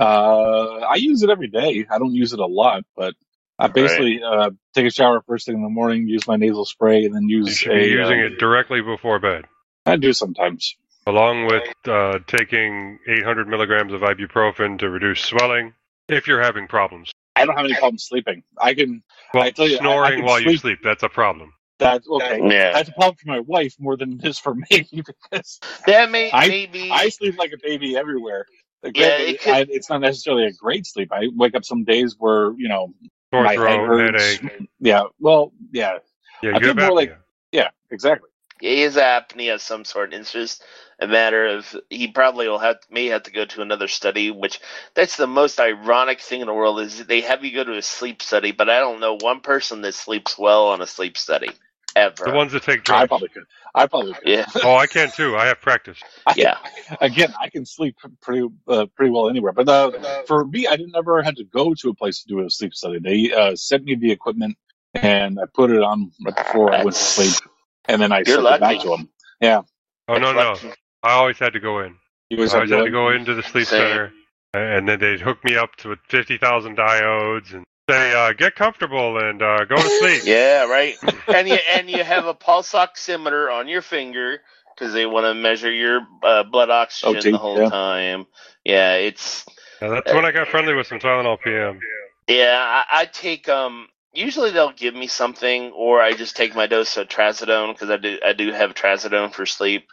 I use it every day. I don't use it a lot, but I basically take a shower first thing in the morning, use my nasal spray, and then use. You should be using it directly before bed. I do sometimes. Along with taking 800 milligrams of ibuprofen to reduce swelling, if you're having problems. I don't have any problem sleeping. I can. Well, I tell you, snoring I can while you sleep, that's a problem. That's okay. Yeah. That's a problem for my wife more than it is for me because maybe I sleep like a baby everywhere. It's not necessarily a great sleep. I wake up some days where sore my throat, head hurts. headache. Yeah. Well, yeah. Yeah, I feel more like exactly. He has apnea of some sort. It's just a matter of he probably may have to go to another study, which that's the most ironic thing in the world is they have you go to a sleep study, but I don't know one person that sleeps well on a sleep study ever. The ones that take drugs. I probably could. Yeah. Oh, I can too. I have practice. Yeah. Again, I can sleep pretty well anywhere. But for me, I never had to go to a place to do a sleep study. They sent me the equipment and I put it on right before I went to sleep. And then I sent it back to them. Yeah. Oh, no. I always had to go in. You I always had to go into the sleep center, and then they'd hook me up to 50,000 diodes and say, get comfortable and go to sleep. Yeah, right. and you have a pulse oximeter on your finger because they want to measure your blood oxygen the whole time. Yeah, it's... that's when I got friendly with some Tylenol PM. Yeah, I take... Usually they'll give me something, or I just take my dose of trazodone because I do have trazodone for sleep.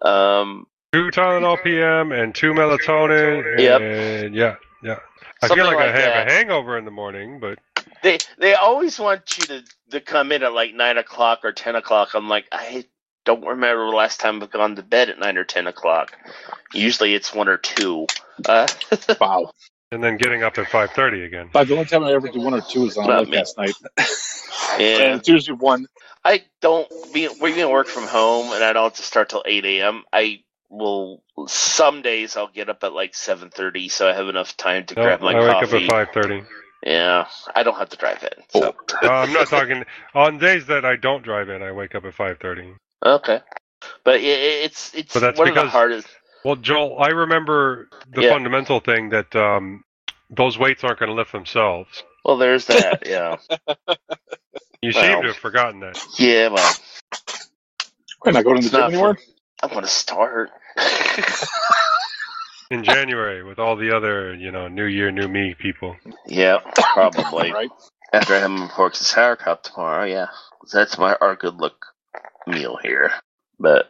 2 Tylenol PM and 2 melatonin. Yep. And yeah. I Something feel like I have that. a hangover in the morning, but they always want you to come in at like 9 o'clock or 10 o'clock. I'm like, I don't remember the last time I've gone to bed at 9 or 10 o'clock. Usually it's 1 or 2. Wow. And then getting up at 5:30 again. But the only time I ever do 1 or 2 is on last night. Yeah. And it's usually 1. We're going to work from home, and I don't have to start till 8 a.m. Some days I'll get up at like 7:30, so I have enough time to grab my coffee. I wake up at 5:30. Yeah, I don't have to drive in. So. I'm not talking on days that I don't drive in. I wake up at 5:30. Okay, but it's that's one of the hardest. Well, Joel, I remember the fundamental thing that those weights aren't going to lift themselves. Well, there's that. Yeah. You seem to have forgotten that. Yeah, well. We're not going to the gym anymore? I'm going to start. In January with all the other, New Year, New Me people. Yeah, probably. Right. After I have my pork and sauerkraut tomorrow, yeah. That's our good look meal here. But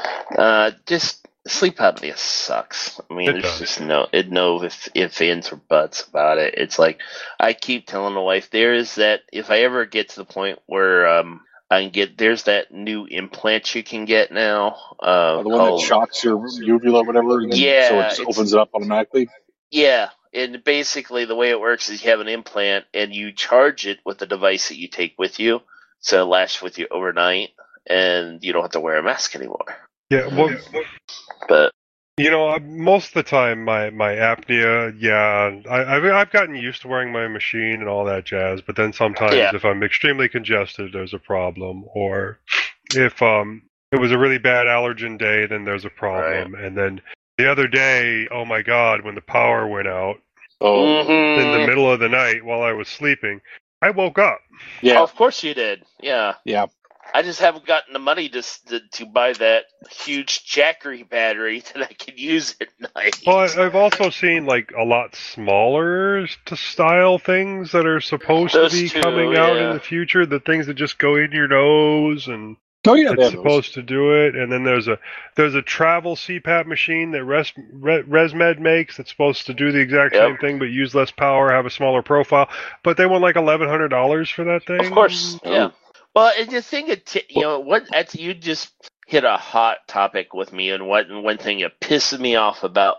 just sleep apnea sucks. I mean, there's just no if ands or buts about it. It's like I keep telling the wife, there's that if I ever get to the point where I can get there's that new implant you can get now. The one that shocks your uvula or whatever, and yeah, so it just opens it up automatically. Yeah, and basically the way it works is you have an implant and you charge it with the device that you take with you, so it lasts with you overnight, and you don't have to wear a mask anymore. Yeah, well, but most of the time my apnea, I've gotten used to wearing my machine and all that jazz, but then sometimes if I'm extremely congested, there's a problem, or if it was a really bad allergen day, then there's a problem, right. And then the other day, oh my God, when the power went out in the middle of the night while I was sleeping, I woke up. Yeah, of course you did. Yeah. I just haven't gotten the money to buy that huge Jackery battery that I can use at night. Well, I've also seen like a lot smaller style things that are supposed to be coming out in the future. The things that just go in your nose and it's supposed to do it. And then there's a travel CPAP machine that ResMed makes that's supposed to do the exact same thing but use less power, have a smaller profile. But they want like $1,100 for that thing. Of course, yeah. Well, and the thing, you just hit a hot topic with me, and one thing that pisses me off about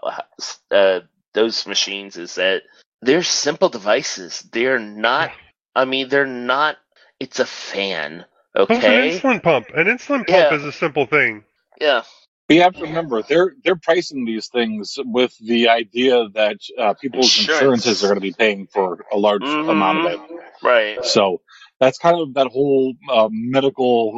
those machines is that they're simple devices. They're not. I mean, they're not. It's a fan. Okay. It's an insulin pump. An insulin pump is a simple thing. Yeah. But you have to remember, they're pricing these things with the idea that people's insurances are going to be paying for a large amount of it. Right. So that's kind of that whole medical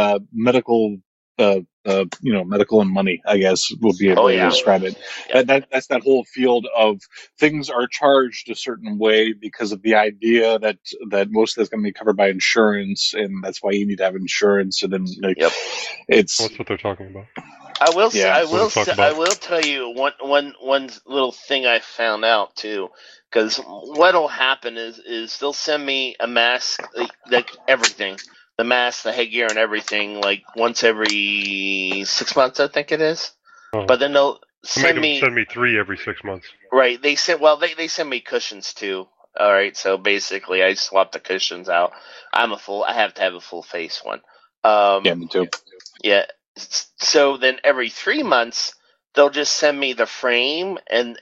and money, I guess, would be a way to describe it. Yeah. That's that whole field of things are charged a certain way because of the idea that most of that's going to be covered by insurance, and that's why you need to have insurance. And then it's what's what they're talking about. I will tell you one little thing I found out too, because what'll happen is they'll send me a mask, like everything, the mask, the headgear, and everything, like once every 6 months, I think it is. Oh. But then they'll send me 3 every 6 months. Right? They send they send me cushions too. All right, so basically I swap the cushions out. I have to have a full face one. Yeah, me too. Yeah. So then every 3 months they'll just send me the frame and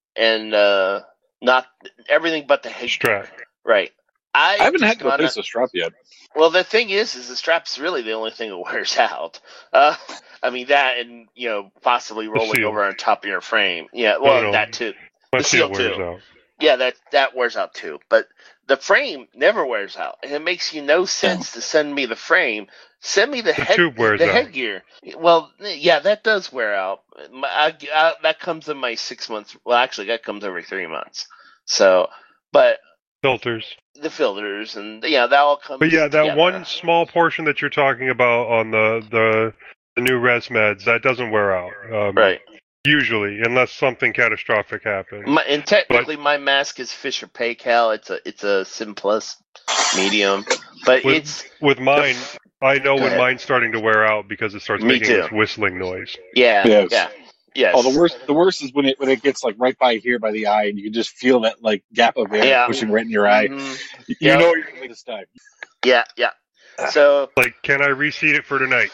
not everything but the head strap. Right. I haven't had to replace the strap yet. Well, the thing is the strap's really the only thing that wears out. I mean that, and possibly rolling over on top of your frame. Yeah, well, that too. The seal wears too. Out. Yeah, that wears out too. But the frame never wears out, and it makes no sense to send me the frame. Send me the headgear. Well, yeah, that does wear out. That comes in my 6 months. Well, actually, that comes every 3 months. So, but filters, and that all comes. But yeah, that together. one small portion that you're talking about on the new ResMeds, that doesn't wear out. Right. Usually, unless something catastrophic happens. And technically, my mask is Fisher Paykel. It's a Simplus medium, but with mine. I know when mine's starting to wear out because it starts making this whistling noise. Yeah. Yes. Yeah. Yes. Oh, the worst is when it gets like right by here by the eye, and you can just feel that like gap of air pushing right in your eye. Mm-hmm. You know you're going to this time. Yeah. So, like, can I reseat it for tonight?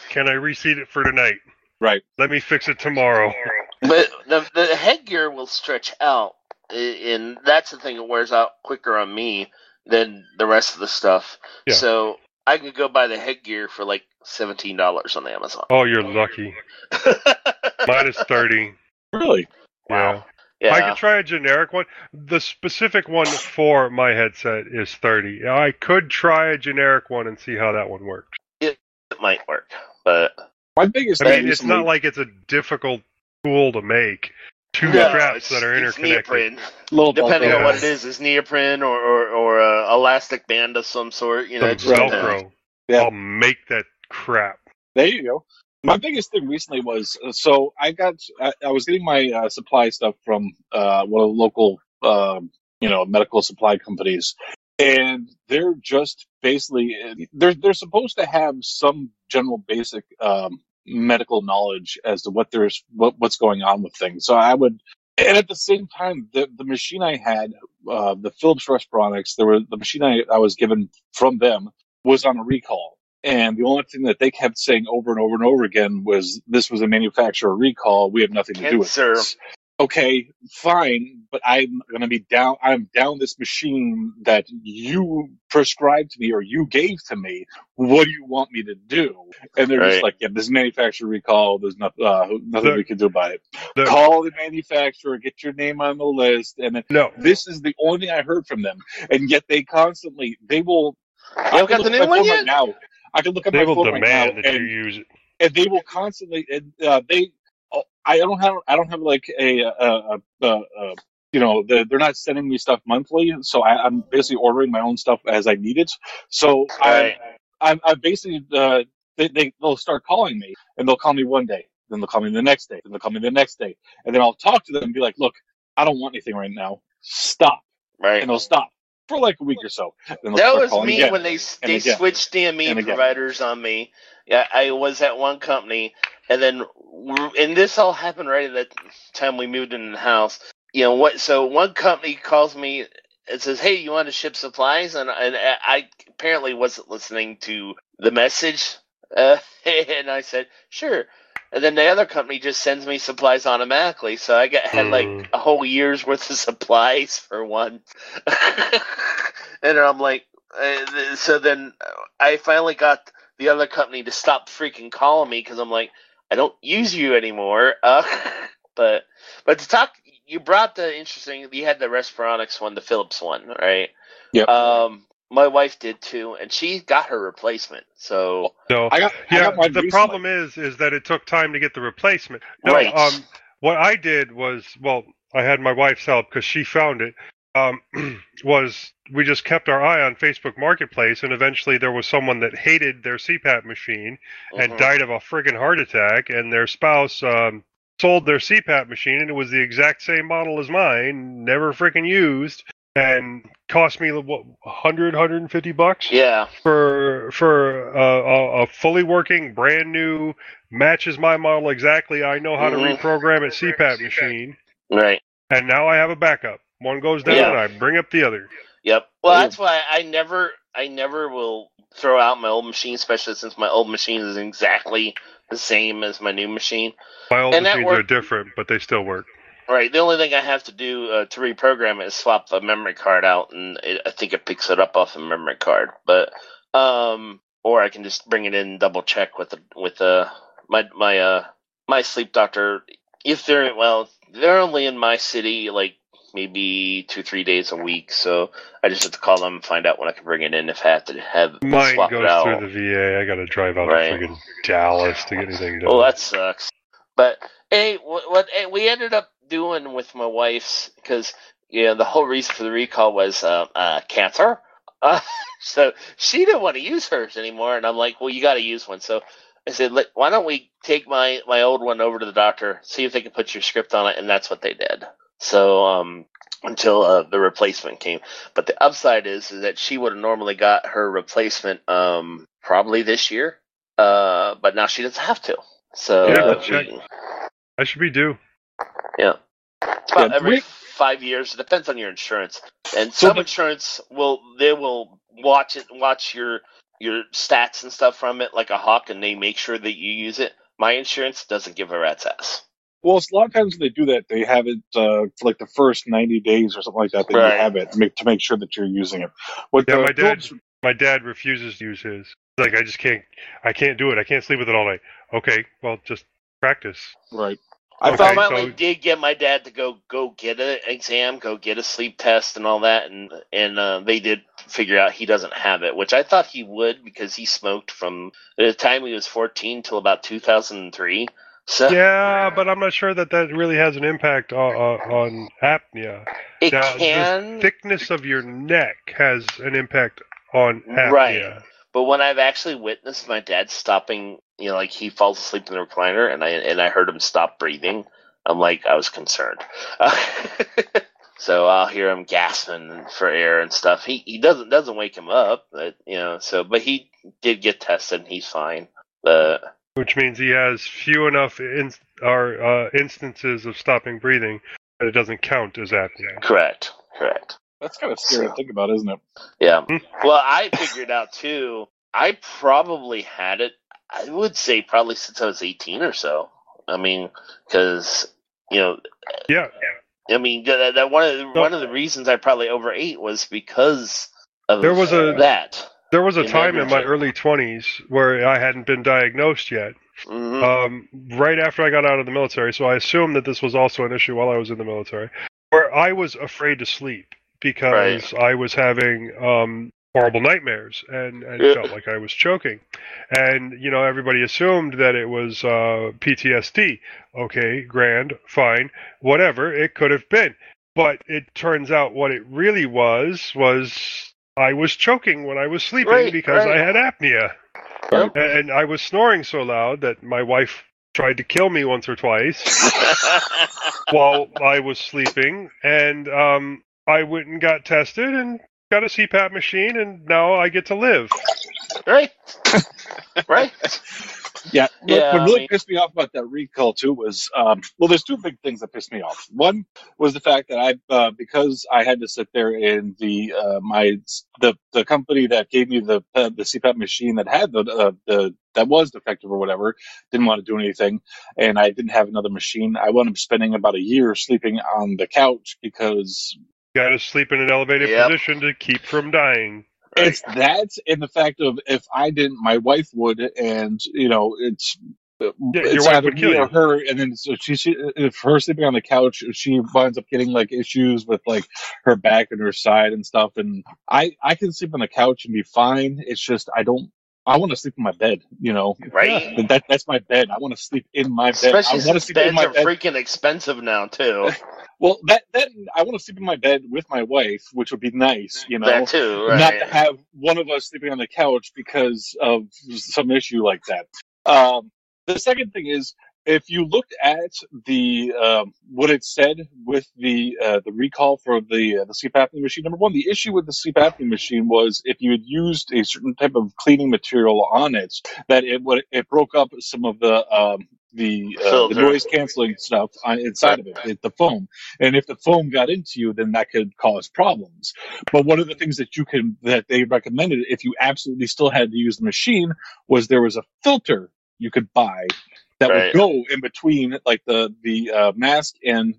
Right. Let me fix it tomorrow. But the headgear will stretch out, and that's the thing that wears out quicker on me than the rest of the stuff. Yeah. So I could go buy the headgear for like $17 on Amazon. Oh, you're lucky. Mine is $30. Really? Wow. Yeah. I could try a generic one. The specific one for my headset is $30. I could try a generic one and see how that one works. It might work, but my biggest it's not like it's a difficult tool to make. Two straps that are interconnected. Depending on what it is, it's neoprene or elastic band of some sort. Velcro. Yeah. I'll make that crap. There you go. My biggest thing recently was I was getting my supply stuff from one of the local medical supply companies, and they're just basically they're supposed to have some general basic medical knowledge as to what's going on with things. So I would, and at the same time, the machine I had, the Philips Respironics, the machine I was given from them was on a recall. And the only thing that they kept saying over and over and over again was, this was a manufacturer recall. We have nothing to do with this. Okay, fine, but I'm going to be down. I'm down this machine that you prescribed to me or you gave to me. What do you want me to do? And they're just like, yeah, this is manufacturer recall. There's nothing we can do about it. Call the manufacturer, get your name on the list. And then, this is the only thing I heard from them. And yet they will. You got the new one yet? Right now. I can look at my phone right now. They will demand that you use it. And they will constantly. I don't have like they're not sending me stuff monthly, so I'm basically ordering my own stuff as I need it. So I'm basically they'll start calling me, and they'll call me one day, then they'll call me the next day, then they'll call me the next day, and then I'll talk to them and be like, look, I don't want anything right now. Stop. Right. And they'll stop for like a week or so. Then that was me when they switched DME providers on me. Yeah, I was at one company, and this all happened right at the time we moved into the house. You know what? So one company calls me and says, "Hey, you want to ship supplies?" And I apparently wasn't listening to the message, and I said, "Sure." And then the other company just sends me supplies automatically, so I had like a whole year's worth of supplies for one. And I'm like, so then I finally got the other company to stop freaking calling me because I'm like, I don't use you anymore. But to talk, you brought the interesting. You had the Respironics one, the Philips one, right? Yep. My wife did too, and she got her replacement. So I got mine the recently. problem is that it took time to get the replacement. No, right. What I did was, I had my wife's help because she found it. Was we just kept our eye on Facebook Marketplace, and eventually there was someone that hated their CPAP machine and died of a friggin' heart attack, and their spouse sold their CPAP machine, and it was the exact same model as mine, never freaking used, and cost me what, $150? Yeah. For a fully working, brand new, matches my model exactly. I know how to reprogram a CPAP machine. Right. And now I have a backup. One goes down, and I bring up the other. Yep. Well, that's why I never will throw out my old machine, especially since my old machine is exactly the same as my new machine. My old machines are different, but they still work. Right. The only thing I have to do to reprogram it is swap the memory card out, and I think it picks it up off the memory card. But or I can just bring it in and double check with my sleep doctor. If they're only in my city like maybe 2-3 days a week, so I just have to call them and find out when I can bring it in if I have to have mine swap goes it out. through the VA. I got to drive out to friggin' Dallas to get anything done. Oh, that sucks. But hey, what we ended up doing with my wife's, because the whole reason for the recall was cancer. So she didn't want to use hers anymore, and I'm like, well, you got to use one. So I said, why don't we take my old one over to the doctor, see if they can put your script on it, and that's what they did. So until the replacement came. But the upside is that she would have normally got her replacement probably this year, but now she doesn't have to. So I should be due. Yeah. It's about every 5 years. It depends on your insurance. And some insurance will watch your stats and stuff from it like a hawk, and they make sure that you use it. My insurance doesn't give a rat's ass. Well, a lot of times when they do that, they have it for like the first 90 days or something like that. They have it to make sure that you're using it. My dad refuses to use his. Like, I can't do it. I can't sleep with it all night. Okay, well, just practice. Right. I finally did get my dad to go get an exam, go get a sleep test and all that, and they did figure out he doesn't have it, which I thought he would because he smoked from the time he was 14 till about 2003. So, yeah, but I'm not sure that really has an impact on apnea. It can. The thickness of your neck has an impact on apnea. Right. But when I've actually witnessed my dad stopping, like he falls asleep in the recliner, and I heard him stop breathing, I was concerned. So I'll hear him gasping for air and stuff. He doesn't wake him up, but but he did get tested and he's fine. Which means he has few enough instances of stopping breathing that it doesn't count as apnea. Correct. That's kind of scary to think about, isn't it? Yeah. Well, I figured out too. I probably had it. I would say probably since I was 18 or so. I mean, because Yeah. I mean, that one of the reasons I probably overate was because of that. There was a time in my early 20s where I hadn't been diagnosed yet. Mm-hmm. Right after I got out of the military, so I assumed that this was also an issue while I was in the military, where I was afraid to sleep because I was having horrible nightmares and felt like I was choking. And, everybody assumed that it was PTSD. Okay, grand, fine, whatever, it could have been. But it turns out what it really was I was choking when I was sleeping because I had apnea. Yep. And I was snoring so loud that my wife tried to kill me once or twice while I was sleeping. And I went and got tested and got a CPAP machine, and now I get to live. Right. Yeah. What really pissed me off about that recall too was, there's two big things that pissed me off. One was the fact that because I had to sit there in the company that gave me the CPAP machine that had that was defective or whatever, didn't want to do anything, and I didn't have another machine. I wound up spending about a year sleeping on the couch because got to sleep in an elevated position to keep from dying. It's that, and the fact of if I didn't, my wife would, and it's your wife would kill you. Or her, and then so if her sleeping on the couch, she winds up getting like issues with like her back and her side and stuff. And I can sleep on the couch and be fine. It's just I want to sleep in my bed, Right? That's my bed. I want to sleep in my bed. Especially since beds are freaking expensive now too. Well, that I want to sleep in my bed with my wife, which would be nice, That too, right? Not to have one of us sleeping on the couch because of some issue like that. The second thing is, if you looked at the what it said with the recall for the sleep apnea machine, number one, the issue with the sleep apnea machine was if you had used a certain type of cleaning material on it, that it broke up some of the noise canceling stuff inside of it, the foam. And if the foam got into you, then that could cause problems. But one of the things that they recommended if you absolutely still had to use the machine was there was a filter you could buy that would go in between like the mask and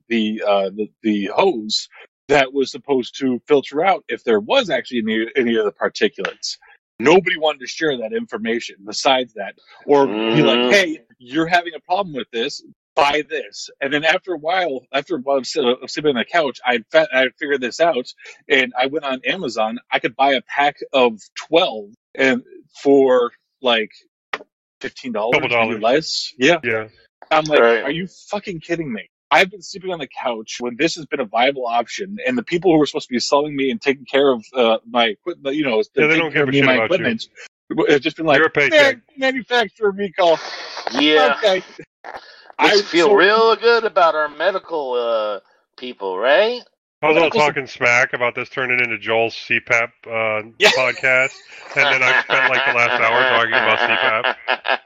the hose that was supposed to filter out if there was actually any of the particulates. Nobody wanted to share that information besides that, or be like, hey, you're having a problem with this, buy this. And then after a while I'm sleeping on the couch, I figured this out, and I went on Amazon. I could buy a pack of 12 and for like $15, maybe less. Yeah. I'm like, are you fucking kidding me? I've been sleeping on the couch when this has been a viable option, and the people who were supposed to be selling me and taking care of my equipment, they don't give a shit about equipment, have just been like, manufacturer recall. Yeah. Okay. I feel real good about our medical people, right? I was all talking smack about this turning into Joel's CPAP podcast, and then I spent like the last hour talking about CPAP.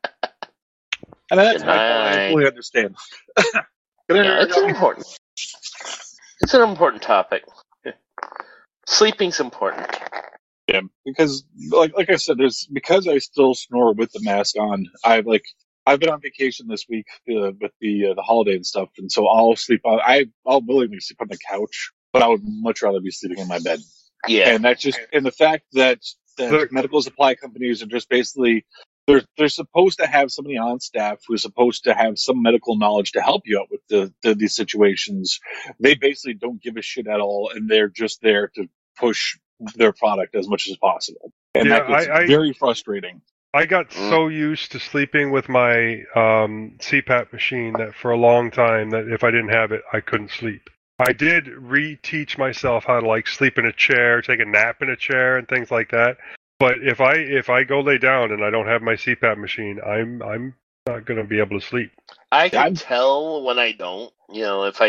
And that's my fault. I fully understand. It's important. It's an important topic. Sleeping's important. Yeah, because like I said, because I still snore with the mask on. I've been on vacation this week with the holiday and stuff, and so I'll sleep on. I'll willingly sleep on the couch, but I would much rather be sleeping in my bed. Yeah, and that's just and the fact that medical supply companies are just basically. They're supposed to have somebody on staff who's supposed to have some medical knowledge to help you out with these situations. They basically don't give a shit at all, and they're just there to push their product as much as possible. And that gets very frustrating. I got so used to sleeping with my CPAP machine that for a long time that if I didn't have it, I couldn't sleep. I did reteach myself how to sleep in a chair, take a nap in a chair, and things like that. But if I go lay down and I don't have my CPAP machine, I'm not going to be able to sleep. I can tell when I don't. If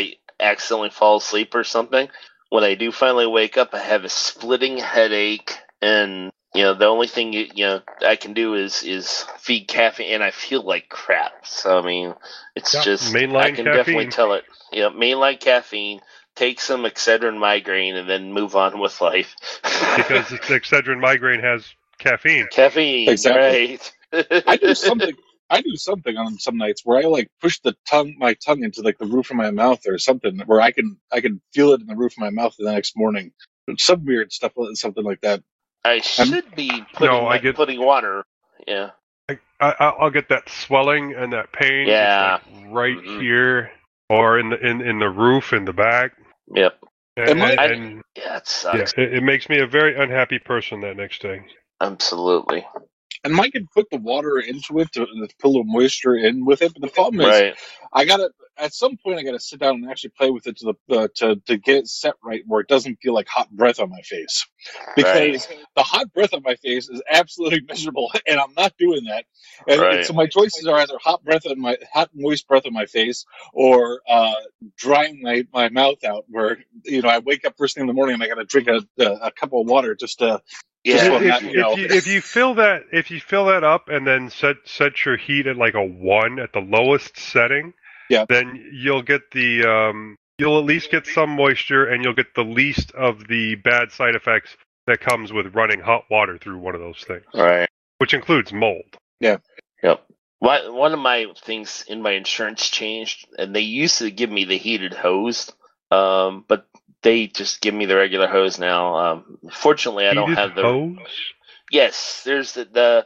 accidentally fall asleep or something. When I do finally wake up, I have a splitting headache, and the only thing I can do is feed caffeine, and I feel like crap. So I mean, it's just mainline I can caffeine. definitely tell it. Mainline caffeine. Take some Excedrin migraine, and then move on with life. Because the Excedrin migraine has caffeine. Caffeine, Exactly. right? I do something on some nights where I push my tongue into the roof of my mouth or something, where I can feel it in the roof of my mouth the next morning. Some weird stuff, something like that. I should be putting water. Yeah. I'll get that swelling and that pain. Yeah. It's right here, or in the roof in the back. Yep. And it sucks. Yeah, it makes me a very unhappy person that next day. Absolutely. And Mike can put the water into it to put a little moisture in with it. But the problem is, at some point I gotta sit down and actually play with it to get it set right where it doesn't feel like hot breath on my face. Because the hot breath on my face is absolutely miserable, and I'm not doing that. And so my choices are either hot moist breath on my face, or drying my mouth out. Where I wake up first thing in the morning and I gotta drink a cup of water just to. Yeah. If you fill that up and then set your heat at like a 1 at the lowest setting, then you'll get you'll at least get some moisture, and you'll get the least of the bad side effects that comes with running hot water through one of those things. Right. Which includes mold. Yeah. Yep. One of my things in my insurance changed, and they used to give me the heated hose, but they just give me the regular hose now. Fortunately, I don't have the hose. Yes, there's the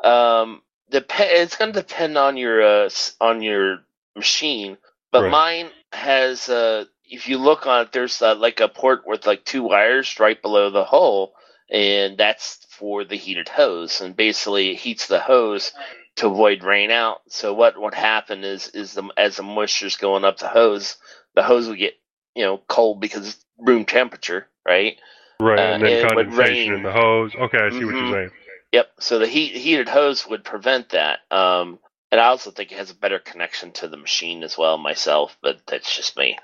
it's going to depend on your machine, but mine has if you look on it, there's like a port with like 2 wires right below the hole, and that's for the heated hose, and basically it heats the hose to avoid rain out. So what would happen is as the moisture's going up the hose would get cold because it's room temperature, right? Right, and then condensation in the hose. Okay, I see what you're saying. Yep. So the heated hose would prevent that. And I also think it has a better connection to the machine as well myself, but that's just me.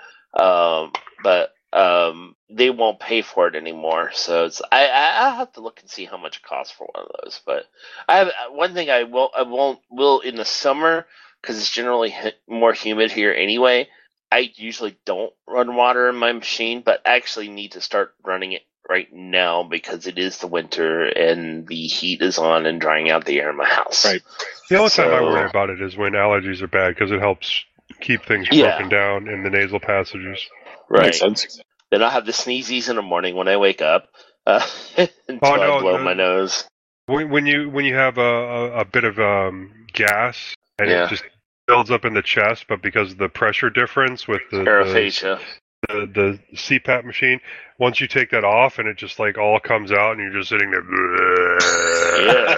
But they won't pay for it anymore. So I'll have to look and see how much it costs for one of those. But I have one thing I will in the summer, because it's generally more humid here anyway. I usually don't run water in my machine, but I actually need to start running it right now because it is the winter and the heat is on and drying out the air in my house. Right. The only time I worry about it is when allergies are bad, because it helps keep things broken down in the nasal passages. Right. Makes sense. Then I'll have the sneezies in the morning when I wake up until I blow my nose. When you have a bit of gas and it just builds up in the chest, but because of the pressure difference with the CPAP machine, once you take that off and it just like all comes out and you're just sitting there. Yes.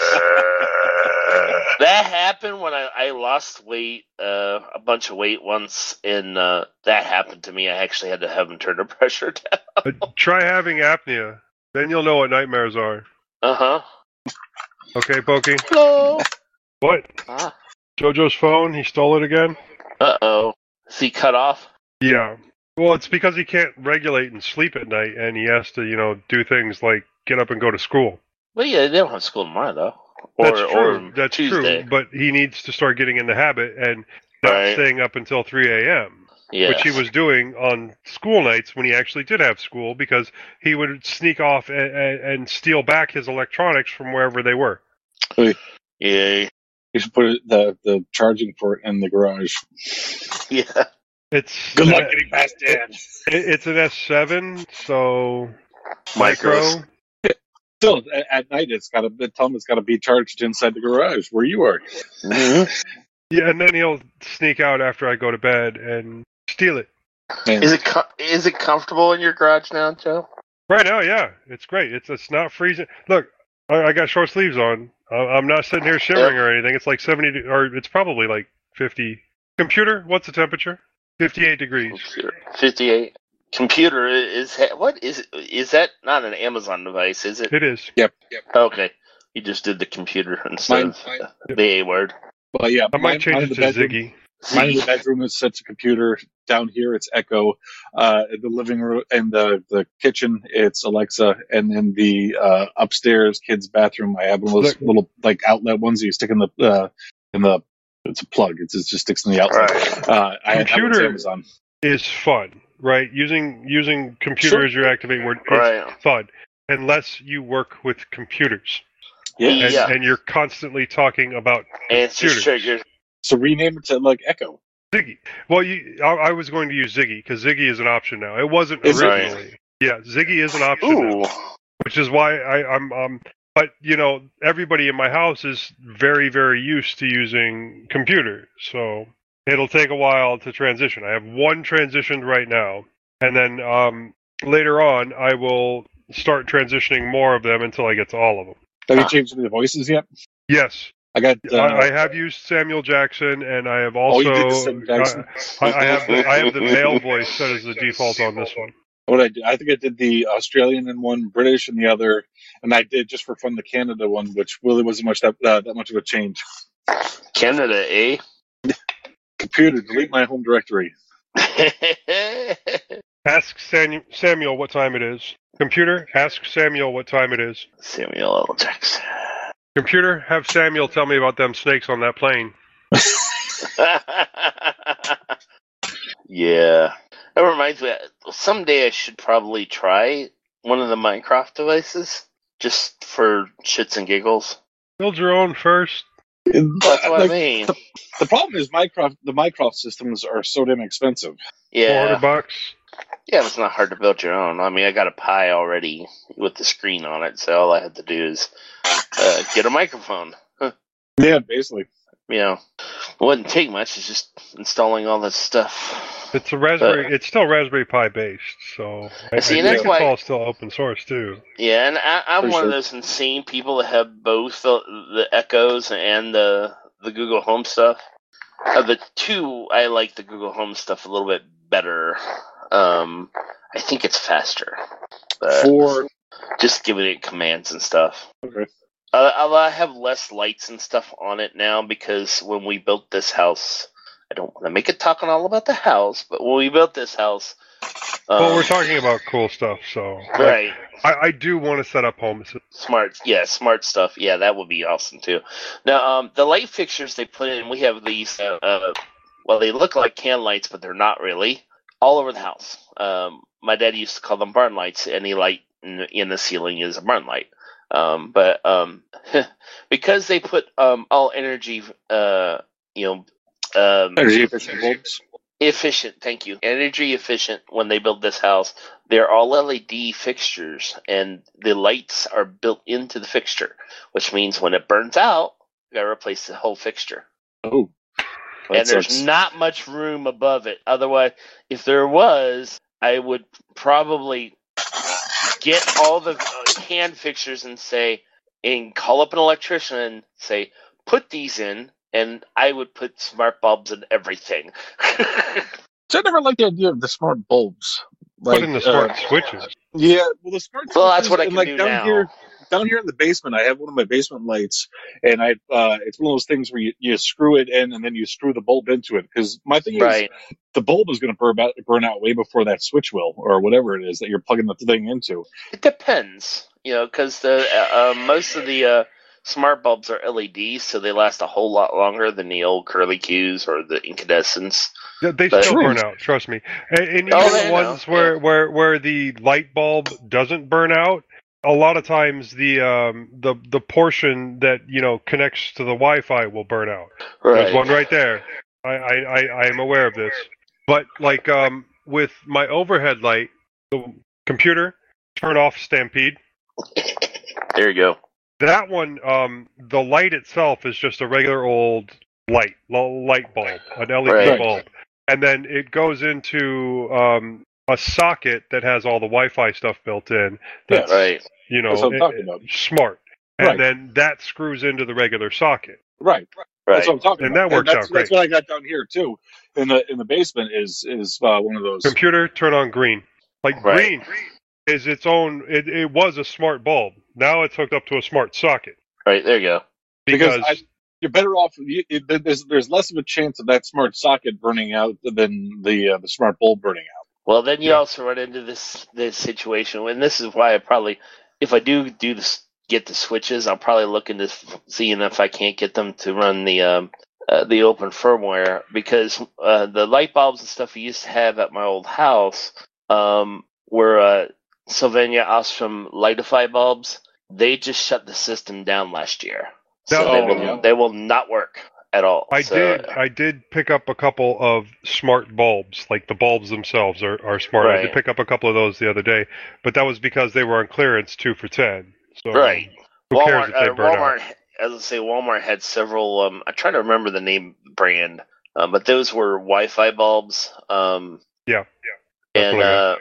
That happened when I lost weight, a bunch of weight once, and that happened to me. I actually had to have them turn the pressure down. Try having apnea, then you'll know what nightmares are. Okay, Pokey. Hello. What? Jojo's phone, he stole it again? Uh-oh. Is he cut off? Yeah. Well, it's because he can't regulate and sleep at night, and he has to, do things like get up and go to school. Well, yeah, they don't have school tomorrow, though. That's true, but he needs to start getting in the habit and not staying up until 3 a.m., which he was doing on school nights when he actually did have school, because he would sneak off and steal back his electronics from wherever they were. Yeah. You should put the charging port in the garage. Yeah. It's good luck getting past Dad. It's an S7, so micro. Still, at night tell him it's got to be charged inside the garage where you are. Mm-hmm. Yeah, and then he'll sneak out after I go to bed and steal it. Man. Is it comfortable in your garage now, Joe? Right now, yeah, it's great. It's not freezing. Look, I got short sleeves on. I'm not sitting here shivering or anything. It's like 70, or it's probably like 50. Computer, what's the temperature? 58 degrees. 58. Computer is that not an Amazon device? Is it? It is. Yep. Okay, you just did the computer instead of the A word. Well, yeah, I might change it to Ziggy. Mine in the bedroom is set to computer. Down here, it's Echo. In the living room and the kitchen, it's Alexa. And in the upstairs kids' bathroom, I have one of those little like outlet ones that you stick in the. It's a plug. It just sticks in the outlet. Right. I have Computer Amazon. is fun, right? Using computer as your activate word is fun, unless you work with computers. Yeah. And you're constantly talking about computers. So rename it to like Echo. Ziggy. Well, I was going to use Ziggy because Ziggy is an option now. It wasn't originally. Right. Yeah, Ziggy is an option now, which is why I'm. But everybody in my house is very, very used to using computers, so it'll take a while to transition. I have one transitioned right now, and then later on I will start transitioning more of them until I get to all of them. Have you changed any of the voices yet? Yes. I have used Samuel Jackson, and I have also. Oh, you did Samuel Jackson? I have the male voice set as the default on this one. What I did, I think I did the Australian in one, British in the other, and I did just for fun the Canada one, which really wasn't much that much of a change. Canada, eh? Computer, delete my home directory. Ask Samuel what time it is. Computer, ask Samuel what time it is. Samuel L. Jackson. Computer, have Samuel tell me about them snakes on that plane. Yeah. That reminds me, someday I should probably try one of the Minecraft devices, just for shits and giggles. Build your own first. That's what I mean. The problem is the Minecraft systems are so damn expensive. Yeah. $400. Yeah, it's not hard to build your own. I mean, I got a Pi already with the screen on it, so all I had to do is get a microphone. Yeah, basically. You know, it wouldn't take much. It's just installing all this stuff. It's a Raspberry. It's still Raspberry Pi based, so I think it's all still open source too. Yeah, and I'm one of those insane people that have both the Echoes and the Google Home stuff. Of the two, I like the Google Home stuff a little bit better. I think it's faster. For just giving it commands and stuff. Okay. I have less lights and stuff on it now because when we built this house, I don't want to make it talking all about the house, but when we built this house... well, we're talking about cool stuff, so... Right. I do want to set up home assistant. Smart stuff. Yeah, that would be awesome, too. Now, the light fixtures they put in, we have these... well, they look like can lights, but they're not really. All over the house. My dad used to call them barn lights. Any light in the ceiling is a barn light. But because they put all energy, energy efficient bulbs. Efficient, thank you. Energy efficient. When they build this house, they're all LED fixtures, and the lights are built into the fixture, which means when it burns out, you gotta replace the whole fixture. Oh. And there's not much room above it. Otherwise, if there was, I would probably get all the can fixtures and call up an electrician and say, put these in, and I would put smart bulbs in everything. So I never liked the idea of the smart bulbs. Put in the smart switches. Yeah, well, the smart switches. Well, that's what I can do down now. Down here in the basement, I have one of my basement lights, and it's one of those things where you screw it in and then you screw the bulb into it. Because my thing is, the bulb is going to burn out way before that switch will, or whatever it is that you're plugging the thing into. It depends, because the most of the smart bulbs are LEDs, so they last a whole lot longer than the old curly Qs or the incandescents. They still burn out, trust me. And even the ones where the light bulb doesn't burn out, a lot of times the portion that connects to the Wi-Fi will burn out. Right. There's one right there. I am aware of this. But like with my overhead light, the computer, turn off Stampede. There you go. That one, the light itself is just a regular old light bulb, an LED bulb, and then it goes into a socket that has all the Wi-Fi stuff built in. That's, That's what I'm talking about. Smart, and then that screws into the regular socket. Right. That's what I'm talking about. And that works out great. That's what I got down here too. In the basement is one of those. Computer, turn on green. Green is its own. It was a smart bulb. Now it's hooked up to a smart socket. Right, there you go. Because you're better off. There's less of a chance of that smart socket burning out than the smart bulb burning out. Well, then you also run into this situation, and this is why I probably, if I do this, get the switches, I'll probably look into seeing if I can't get them to run the open firmware, because the light bulbs and stuff I used to have at my old house were Sylvania Ostrom Lightify bulbs. They just shut the system down last year, so they will not work at all. I did pick up a couple of smart bulbs, like the bulbs themselves are smart. Right. I did pick up a couple of those the other day, but that was because they were on clearance 2 for $10. So right. who cares if they burn Walmart, out? as I say, Walmart had several. I try to remember the name brand, but those were Wi-Fi bulbs. Yeah. And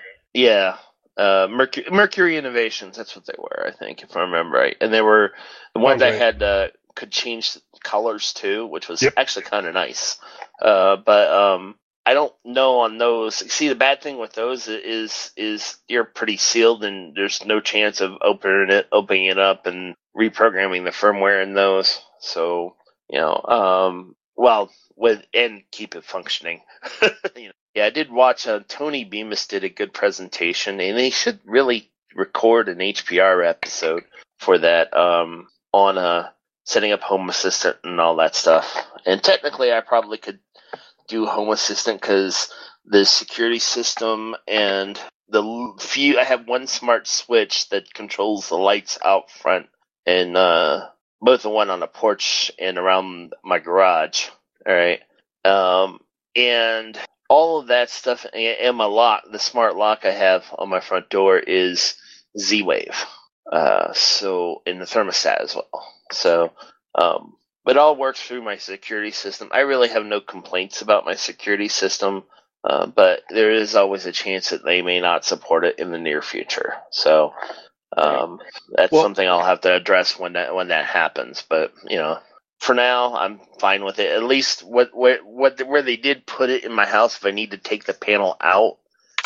Mercury Innovations. That's what they were, I think, if I remember right. And they were the ones I had could change colors too, which was actually kind of nice. But I don't know on those. See, the bad thing with those is you're pretty sealed, and there's no chance of opening it up and reprogramming the firmware in those. So and keep it functioning. Yeah, I did watch. Tony Bemis did a good presentation, and they should really record an HPR episode for that on setting up Home Assistant and all that stuff. And technically, I probably could do Home Assistant because the security system and I have one smart switch that controls the lights out front, and both the one on the porch and around my garage. All right, and all of that stuff, and my lock, the smart lock I have on my front door is Z-Wave. So in the thermostat as well. So, it all works through my security system. I really have no complaints about my security system, but there is always a chance that they may not support it in the near future. So, that's something I'll have to address when that happens. But for now, I'm fine with it. At least where they did put it in my house, if I need to take the panel out,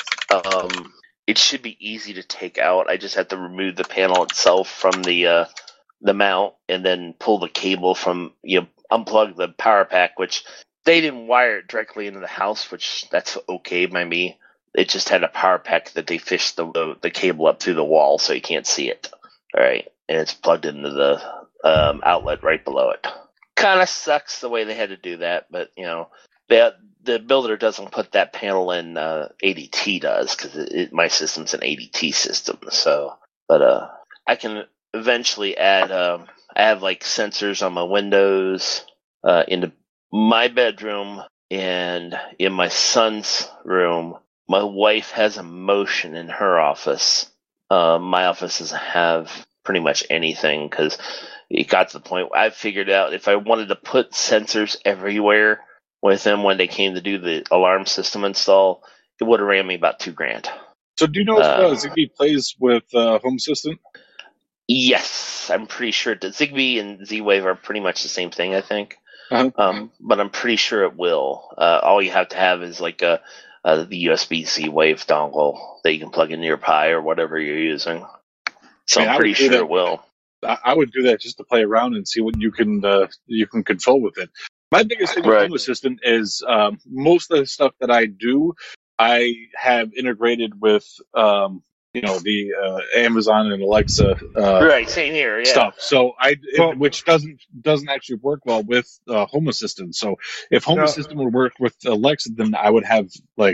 it should be easy to take out. I just have to remove the panel itself from the mount, and then pull the cable from, unplug the power pack, which they didn't wire it directly into the house, which that's okay by me. It just had a power pack that they fished the cable up through the wall so you can't see it. All right, and it's plugged into the outlet right below it. Kind of sucks the way they had to do that, but the builder doesn't put that panel in. ADT does, because my system's an ADT system. So, but I can eventually add. I have like sensors on my windows, into my bedroom, and in my son's room. My wife has a motion in her office. My office doesn't have pretty much anything, because it got to the point where I figured out if I wanted to put sensors everywhere with them when they came to do the alarm system install, it would have ran me about $2,000. So do you know if Zigbee plays with Home Assistant? Yes, I'm pretty sure that Zigbee and Z-Wave are pretty much the same thing, I think. Uh-huh. But I'm pretty sure it will. All you have to have is like the USB Z-Wave dongle that you can plug into your Pi or whatever you're using. So I'm pretty sure it will. I would do that just to play around and see what you can control with it. My biggest thing with Home Assistant is most of the stuff that I do, I have integrated with the Amazon and Alexa right, same here, yeah. stuff. So which doesn't actually work well with Home Assistant. So if Home Assistant would work with Alexa, then I would have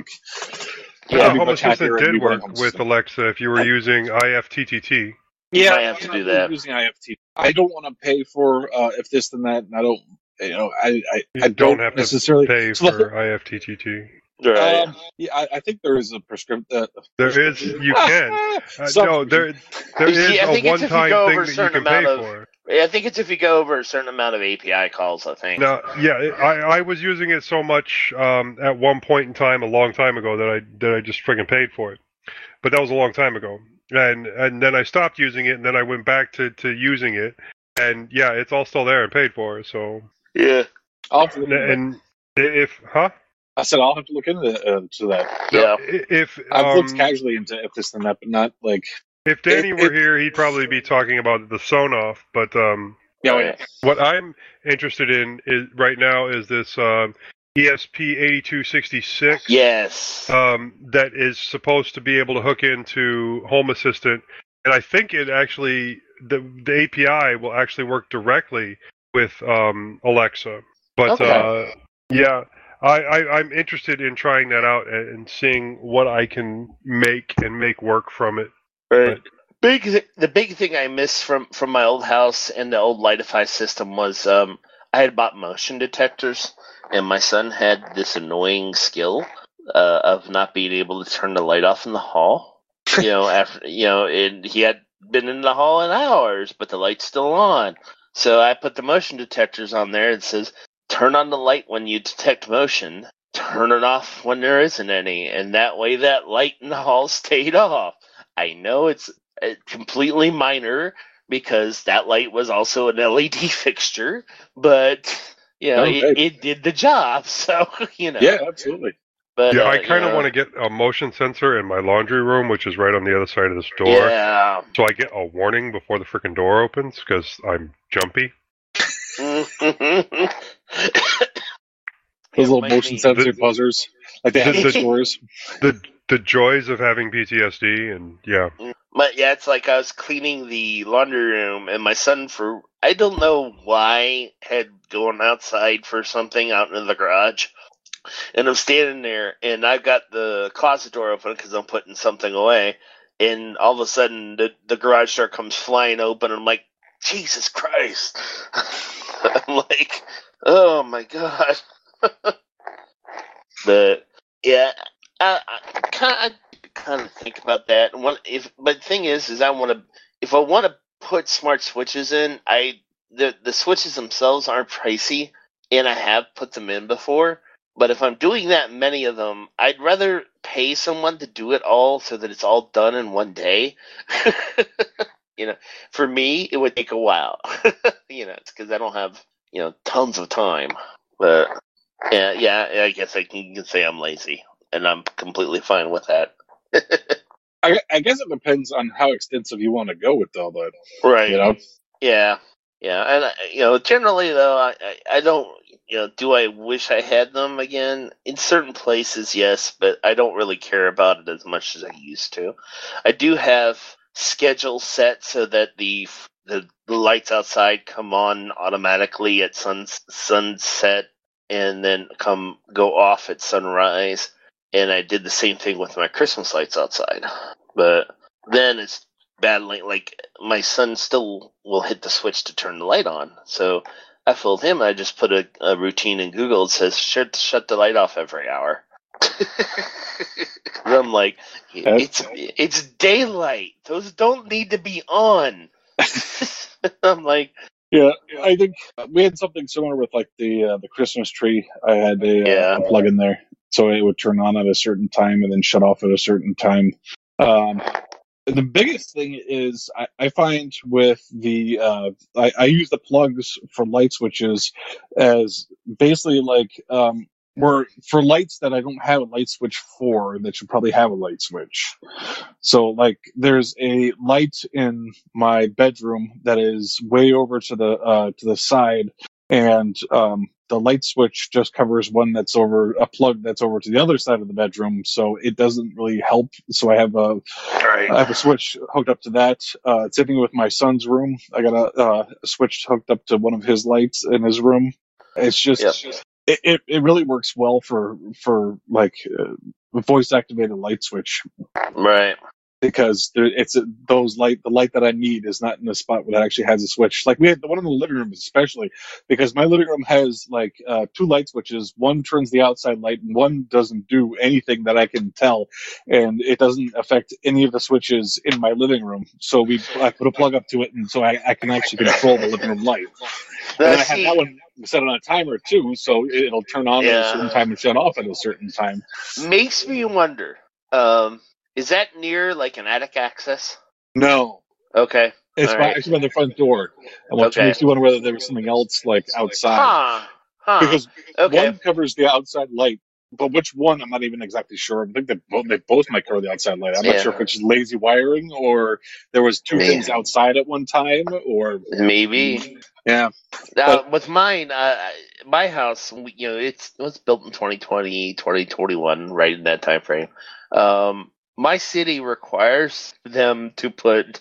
Home Assistant did work with Alexa if you were using IFTTT. Yeah, I have to do that. Using IFTTT. I don't want to pay for if this then that, and I don't. I don't have necessarily to pay for IFTTT. Right. I think there is a prescription. There is. You can. No, there is a one-time thing that you can pay for. I think it's if you go over a certain amount of API calls, I think. No, yeah, I was using it so much at one point in time, a long time ago, that I just friggin' paid for it. But that was a long time ago. And then I stopped using it, and then I went back to using it. And yeah, it's all still there and paid for, so... Yeah. I said I'll have to look into that. Yeah. I've looked casually into if this and that, but not like... If Danny were here, he'd probably be talking about the Sonoff, but Yeah, What I'm interested in is right now is this ESP8266. Yes. That is supposed to be able to hook into Home Assistant, and I think it actually the API will actually work directly with Alexa. But Okay. yeah, I'm interested in trying that out and seeing what I can make work from it. Right. The big thing I miss from my old house and the old Lightify system was I had bought motion detectors, and my son had this annoying skill of not being able to turn the light off in the hall. And he had been in the hall in hours, but the light's still on. So I put the motion detectors on there. It says, turn on the light when you detect motion, turn it off when there isn't any, and that way that light in the hall stayed off. I know it's completely minor because that light was also an LED fixture, but it did the job. So Yeah, absolutely. But I kind of want to get a motion sensor in my laundry room, which is right on the other side of this door. Yeah. So I get a warning before the freaking door opens because I'm jumpy. Those little motion sensor buzzers, like they have in stores. The joys of having PTSD, and yeah. But yeah, it's like I was cleaning the laundry room, and my son, for I don't know why, had gone outside for something out in the garage. And I'm standing there, and I've got the closet door open because I'm putting something away. And all of a sudden, the garage door comes flying open, and I'm like, Jesus Christ. I'm like, oh my God. But, yeah, I kind of think about that. But the thing is if I want to put smart switches in, the switches themselves aren't pricey, and I have put them in before. But if I'm doing that many of them, I'd rather pay someone to do it all so that it's all done in one day. For me, it would take a while. It's because I don't have, tons of time. But yeah, I guess I can say I'm lazy, and I'm completely fine with that. I guess it depends on how extensive you want to go with all that. Right. Yeah. And generally though, I don't. Do I wish I had them again? In certain places, yes, but I don't really care about it as much as I used to. I do have schedules set so that the lights outside come on automatically at sunset and then go off at sunrise. And I did the same thing with my Christmas lights outside. But then it's battling, like my son still will hit the switch to turn the light on. So I told him I just put a routine in Google that says shut the light off every hour. I'm like, it's daylight. Those don't need to be on. I'm like, yeah, I think we had something similar with like the Christmas tree. I had a plug in there, so it would turn on at a certain time and then shut off at a certain time. The biggest thing is I find with the I use the plugs for light switches as basically like where for lights that I don't have a light switch for that should probably have a light switch. So like there's a light in my bedroom that is way over to the side, and the light switch just covers one that's over a plug that's over to the other side of the bedroom, so it doesn't really help. So I have a switch hooked up to that. Same thing with my son's room. I got a switch hooked up to one of his lights in his room. It's just it really works well for like a voice activated light switch, right? Because the light that I need is not in a spot where it actually has a switch. Like we had the one in the living room, especially because my living room has like two light switches. One turns the outside light, and one doesn't do anything that I can tell, and it doesn't affect any of the switches in my living room. So I put a plug up to it, and so I can actually control the living room light. And I have that one set on a timer too, so it'll turn on at a certain time and shut off at a certain time. Makes me wonder. Is that near like an attic access? No. Okay. It's actually by the front door. And what makes you wonder whether there was something else like outside. Huh. Because one covers the outside light, but which one? I'm not even exactly sure. I think they both might cover the outside light. I'm not sure if it's just lazy wiring or there was two things outside at one time, or maybe. Yeah. With mine, my house, it was built in 2020, 2021, right in that time frame. My city requires them to put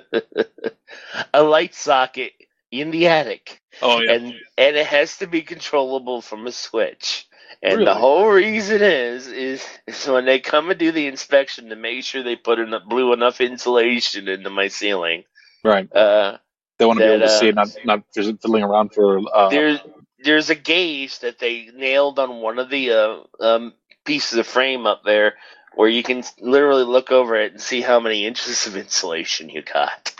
a light socket in the attic. Oh, yeah. And it has to be controllable from a switch. And Really? the whole reason is when they come and do the inspection to make sure they put blew enough insulation into my ceiling. Right. They want to be able to see it, not just fiddling around for. There's a gauge that they nailed on one of the pieces of frame up there, where you can literally look over it and see how many inches of insulation you got.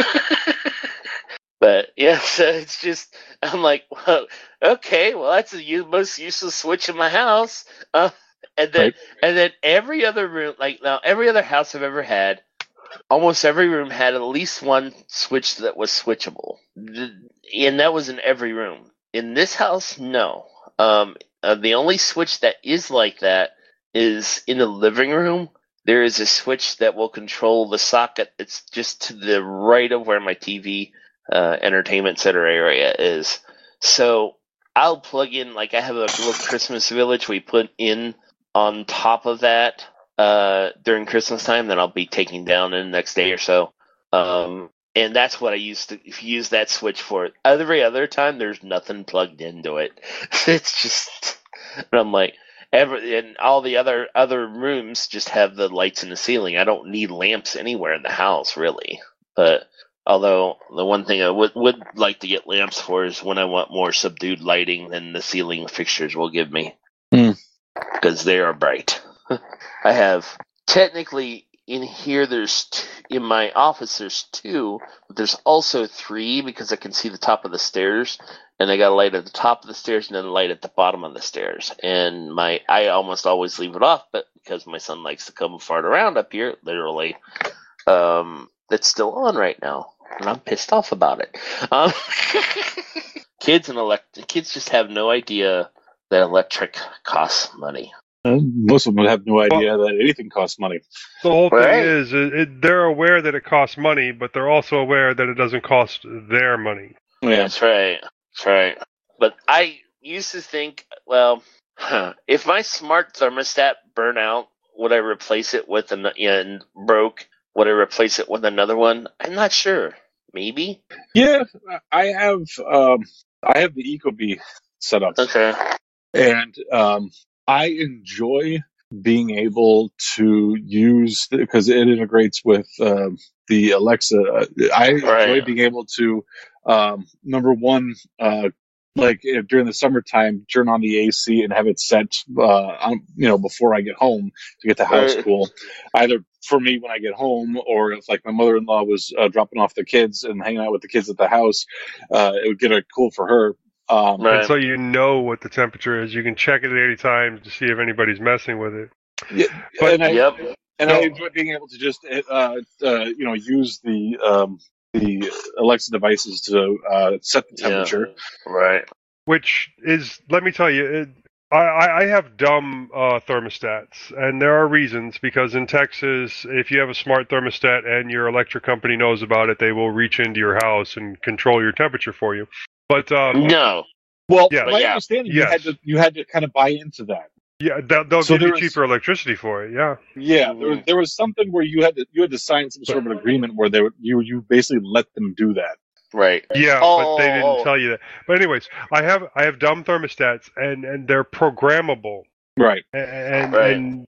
But yeah, so it's just, I'm like, well, okay, well, that's the most useless switch in my house. And then every other room, every other house I've ever had, almost every room had at least one switch that was switchable, and that was in every room. In this house, no. The only switch that is like that is in the living room. There is a switch that will control the socket. It's just to the right of where my TV entertainment center area is. So I'll plug in, I have a little Christmas village we put in on top of that during Christmas time, then I'll be taking down in the next day or so. And that's what I used to use that switch for. Every other time, there's nothing plugged into it. It's just, and I'm like, and all the other rooms just have the lights in the ceiling. I don't need lamps anywhere in the house, really. But although the one thing I would like to get lamps for is when I want more subdued lighting than the ceiling fixtures will give me, because they are bright. I have technically in here. In my office there's 2, but there's also 3 because I can see the top of the stairs, and I got a light at the top of the stairs and then a light at the bottom of the stairs. And I almost always leave it off, but because my son likes to come fart around up here, literally, it's still on right now, and I'm pissed off about it. Kids just have no idea that electric costs money. Most of them have no idea that anything costs money. The whole thing is, they're aware that it costs money, but they're also aware that it doesn't cost their money. Yeah. That's right. But I used to think, well, if my smart thermostat burnt out, would I replace it with and broke? Would I replace it with another one? I'm not sure. Maybe. Yeah, I have the Ecobee set up. Okay. And I enjoy being able to use, because it integrates with the Alexa. I enjoy being able to, number one, during the summertime, turn on the AC and have it set, before I get home to get the house cool. Either for me when I get home, or if my mother-in-law was dropping off the kids and hanging out with the kids at the house, it would get it cool for her. And so you know what the temperature is. You can check it at any time to see if anybody's messing with it. Yeah, but, I enjoy being able to just use the Alexa devices to set the temperature. Yeah. Right. Which is, let me tell you, I have dumb thermostats, and there are reasons, because in Texas, if you have a smart thermostat and your electric company knows about it, they will reach into your house and control your temperature for you. But no. Well, my understanding, you had to kind of buy into that. Yeah, they'll give you cheaper electricity for it. Yeah. Yeah, there was something where you had to sign some sort of an agreement where you basically let them do that. Right. Yeah, but they didn't tell you that. But anyways, I have dumb thermostats, and they're programmable. Right. And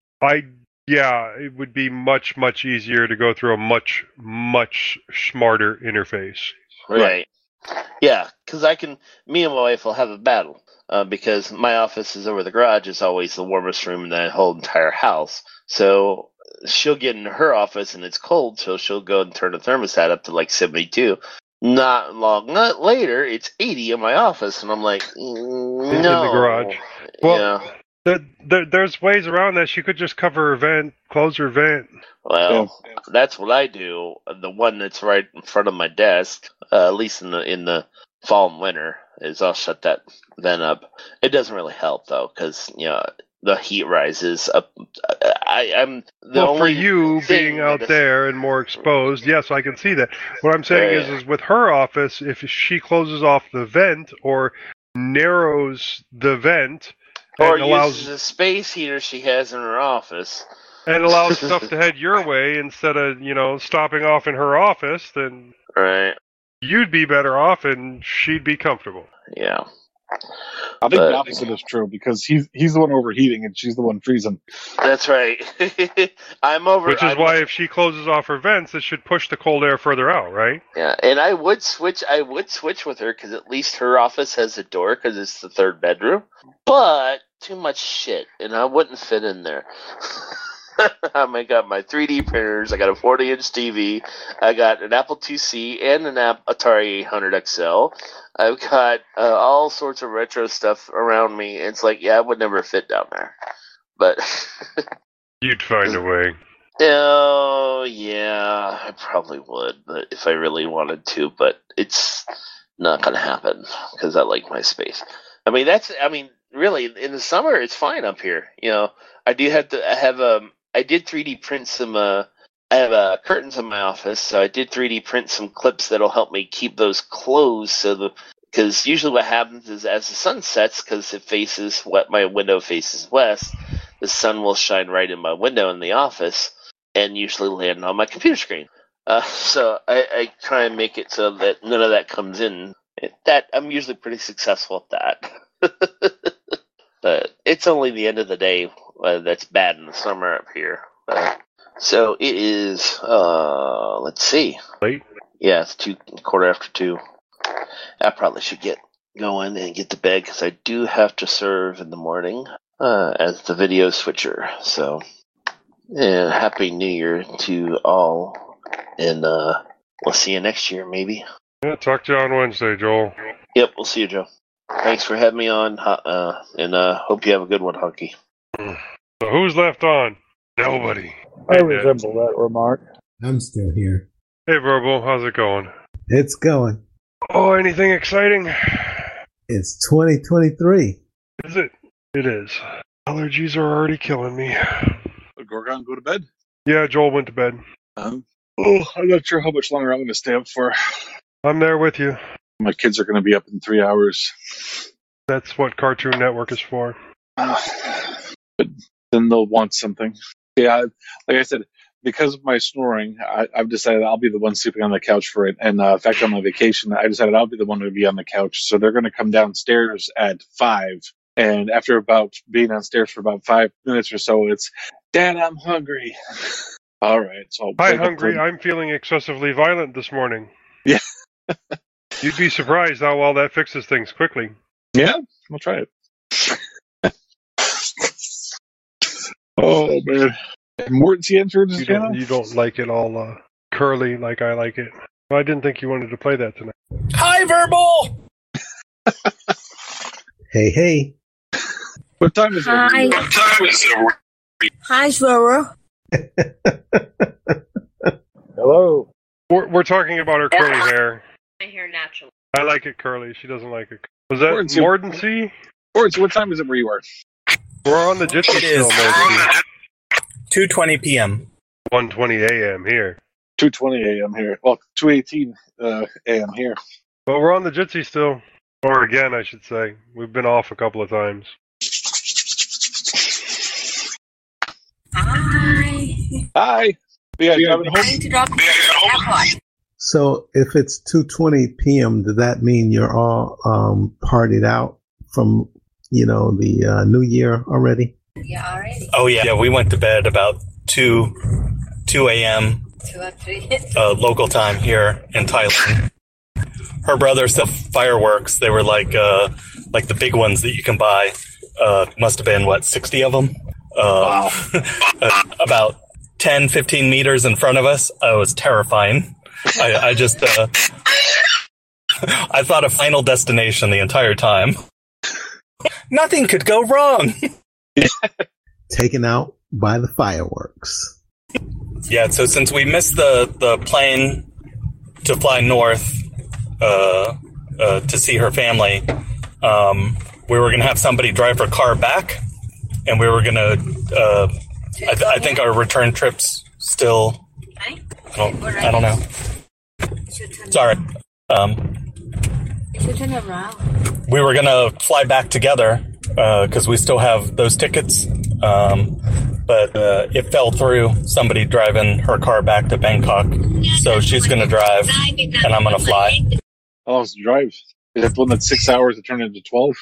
it would be much, much easier to go through a much, much smarter interface. Right. Yeah, because me and my wife will have a battle, because my office is over the garage. It's always the warmest room in the whole entire house. So she'll get in her office and it's cold, so she'll go and turn the thermostat up to 72. Not later, it's 80 in my office, and I'm like, no. In the garage. Well, there's ways around that. She could just cover her vent, close her vent. Well, that's what I do. The one that's right in front of my desk, at least in the fall and winter, is I'll shut that vent up. It doesn't really help though, because the heat rises up. I'm the well, only for you thing being out there and more exposed, yes, I can see that. What I'm saying is with her office, if she closes off the vent or narrows the vent, or and allows uses a space heater she has in her office, and allows stuff to head your way instead of stopping off in her office, then right? you'd be better off and she'd be comfortable. Yeah. I think the opposite is true because he's the one overheating and she's the one freezing. That's right. I'm over. Which is why if she closes off her vents, it should push the cold air further out, right? Yeah, and I would switch with her because at least her office has a door because it's the third bedroom. But too much shit, and I wouldn't fit in there. I got my 3D printers. I got a 40-inch TV. I got an Apple IIc and an Atari 800 XL. I've got all sorts of retro stuff around me. It's like, I would never fit down there. But you'd find a way. Oh, yeah, I probably would, but if I really wanted to. But it's not going to happen because I like my space. Really, in the summer, it's fine up here. I did 3D print some. I have curtains in my office, so I did 3D print some clips that'll help me keep those closed. Because usually what happens is as the sun sets, because my window faces west, the sun will shine right in my window in the office and usually land on my computer screen. So I try and make it so that none of that comes in. I'm usually pretty successful at that. But it's only the end of the day that's bad in the summer up here. So it is, let's see. Late? Yeah, it's 2:15. I probably should get going and get to bed because I do have to serve in the morning as the video switcher. So, Happy New Year to all. And we'll see you next year, maybe. Yeah, talk to you on Wednesday, Joel. Yep, we'll see you, Joe. Thanks for having me on, and hope you have a good one, Hunky. So who's left on? Nobody. I resemble that remark. I'm still here. Hey, Verbal, how's it going? It's going. Oh, anything exciting? It's 2023. Is it? It is. Allergies are already killing me. Gorgon, go to bed? Yeah, Joel went to bed. I'm not sure how much longer I'm going to stay up for. I'm there with you. My kids are going to be up in 3 hours. That's what Cartoon Network is for. But then they'll want something. Yeah, like I said, because of my snoring, I've decided I'll be the one sleeping on the couch for it. And in fact, on my vacation, I decided I'll be the one to be on the couch. So they're going to come downstairs at 5. And after about being downstairs for about 5 minutes or so, it's, Dad, I'm hungry. All right. So Hi, hungry. I'm feeling excessively violent this morning. Yeah. You'd be surprised how well that fixes things quickly. Yeah, we'll try it. Oh, man. Morton's answered his channel? You don't like it all curly like I like it. Well, I didn't think you wanted to play that tonight. Hi, Verbal! Hey. What time is it? Hi. What time is it? Hi, Zora. Hello. We're talking about her curly hair. My hair naturally. I like it curly. She doesn't like it. Was that Morton, Mordency? Morton, what time is it where you are? We're on the Jitsi still, Mordency. 2:20 p.m. 1:20 a.m. here. 2:20 a.m. here. Well, 2:18 a.m. here. Well, we're on the Jitsi still. Or again, I should say. We've been off a couple of times. Hi. Yeah, So if it's 2:20 p.m., does that mean you're all partied out from, the New Year already? Yeah, already. Oh, yeah. We went to bed about 2 a.m. 2 or 3. Local time here in Thailand. Her brother set fireworks. They were like the big ones that you can buy. Must have been, 60 of them? Wow. About 10, 15 meters in front of us. It was terrifying. I just, I thought of Final Destination the entire time. Nothing could go wrong. Taken out by the fireworks. Yeah, so since we missed the plane to fly north to see her family, we were going to have somebody drive her car back. and we were gonna. I think our return trip's still. I don't know. Sorry. Turn around. We were gonna fly back together because we still have those tickets, but it fell through. Somebody driving her car back to Bangkok, so she's gonna drive, and I'm gonna fly. How long is the drive? Is that the one that's 6 hours to turn into 12?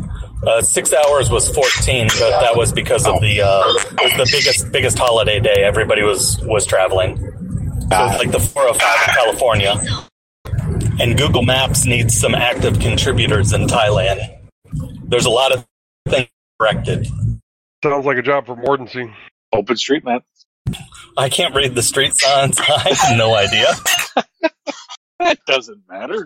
6 hours was 14, but that was because of it was the biggest holiday day. Everybody was traveling. So it's like the 405 in California. And Google Maps needs some active contributors in Thailand. There's a lot of things corrected. Sounds like a job for Mordency. Open Street Map. I can't read the street signs. I have no idea. That doesn't matter.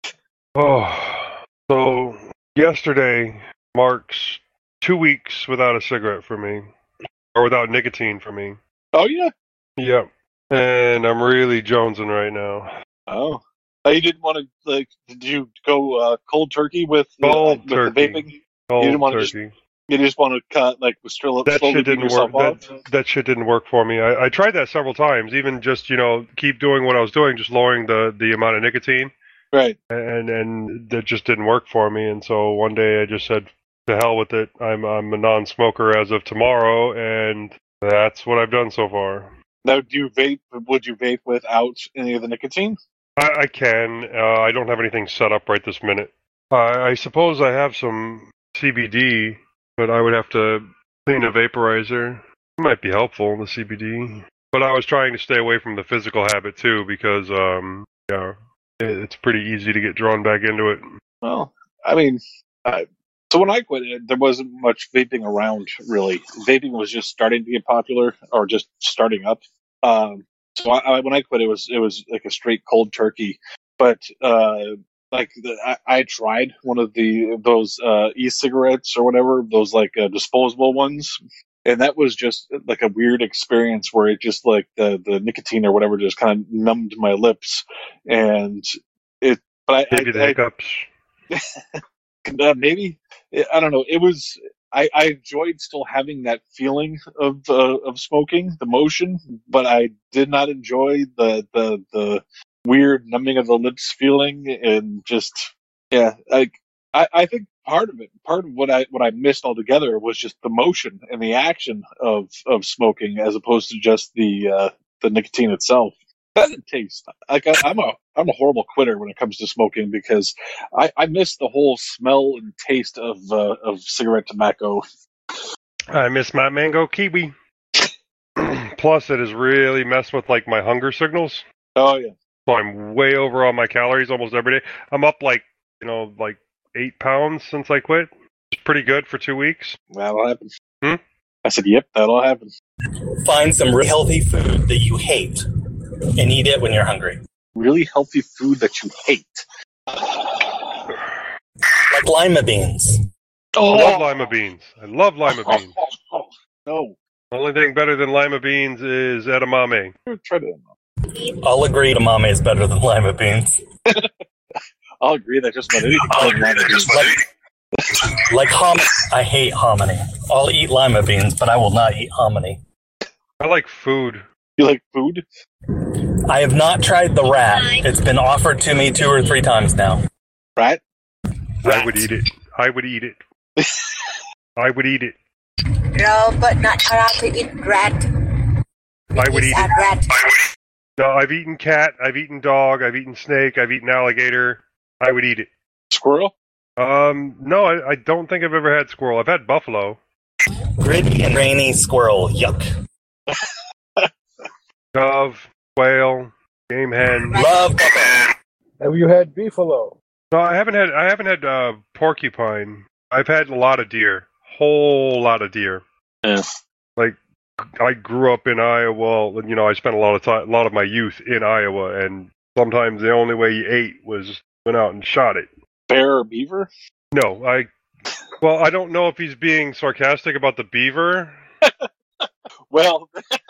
Oh, so yesterday marks 2 weeks without a cigarette for me, or without nicotine for me. Oh, yeah? Yep. And I'm really jonesing right now. Oh. You didn't want to, like, did you go cold turkey with the vaping? Cold you didn't want turkey. You just want to cut, like, slowly That shit didn't yourself work. off? That shit didn't work for me. I tried that several times, even just, keep doing what I was doing, just lowering the amount of nicotine. Right. And that just didn't work for me. And so one day I just said, to hell with it. I'm a non-smoker as of tomorrow, and that's what I've done so far. Now, do you vape? Would you vape without any of the nicotine? I can. I don't have anything set up right this minute. I suppose I have some CBD, but I would have to clean a vaporizer. It might be helpful, the CBD. But I was trying to stay away from the physical habit, too, because, it's pretty easy to get drawn back into it. Well, I mean, so when I quit, there wasn't much vaping around, really. Vaping was just starting to get popular, or just starting up. So when I quit, it was like a straight cold turkey. But I tried one of those e-cigarettes or whatever, those like disposable ones, and that was just like a weird experience where it just like the nicotine or whatever just kind of numbed my lips, and it. But Maybe the hiccups. Maybe, I don't know. It was. I enjoyed still having that feeling of smoking, the motion, but I did not enjoy the weird numbing of the lips feeling, and just I think part of what I missed altogether was just the motion and the action of smoking, as opposed to just the nicotine itself. Doesn't taste like I'm a horrible quitter when it comes to smoking, because I miss the whole smell and taste of cigarette tobacco. I miss my mango kiwi. Plus, it has really messed with like my hunger signals. Oh yeah. So I'm way over on my calories almost every day. I'm up like 8 pounds since I quit. It's pretty good for 2 weeks. That'll happen. I said, yep, that'll happen. Find some really healthy food that you hate and eat it when you're hungry. Really healthy food that you hate. Like lima beans. I love lima beans. I love lima beans. No. The only thing better than lima beans is edamame. Try to. I'll agree edamame is better than lima beans. I'll agree that just about anything. Like hominy. I hate hominy. I'll eat lima beans, but I will not eat hominy. I like food. You like food? I have not tried the rat. It's been offered to me 2 or 3 times now. Rat? I would eat it. I would eat it. I would eat it. No, but not allowed to eat rat. I would eat it. Rat. No, I've eaten cat, I've eaten dog, I've eaten snake, I've eaten alligator. I would eat it. Squirrel? No, I don't think I've ever had squirrel. I've had buffalo. Gritty and rainy squirrel. Yuck. Dove, quail, game hen. Love. Have you had beefalo? No, I haven't had porcupine. I've had a lot of deer. Whole lot of deer. Yeah. Like, I grew up in Iowa. I spent a lot of my youth in Iowa, and sometimes the only way you ate was went out and shot it. Bear or beaver? No, I don't know if he's being sarcastic about the beaver. Well,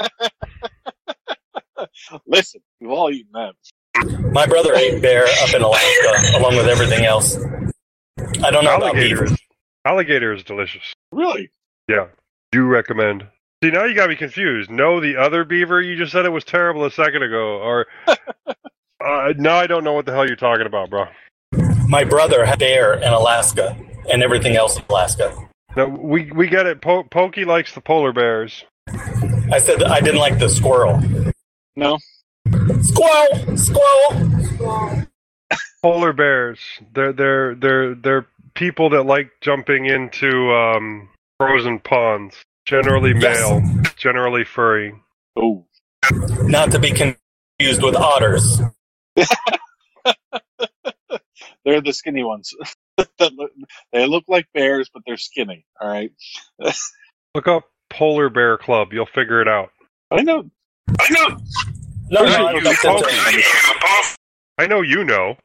listen, we've all eaten that. My brother ate bear up in Alaska, along with everything else. I don't know about beaver. Alligator is delicious. Really? Yeah. Do recommend. See, now you got me confused. No, the other beaver, you just said it was terrible a second ago. Or now I don't know what the hell you're talking about, bro. My brother had bear in Alaska and everything else in Alaska. No, we get it. Pokey likes the polar bears. I said I didn't like the squirrel. No. Squirrel! Polar bears. They're people that like jumping into frozen ponds. Generally male. Yes. Generally furry. Oh. Not to be confused with otters. They're the skinny ones. They look like bears, but they're skinny. All right. Look up Polar Bear Club. You'll figure it out. I know. No, I know you know.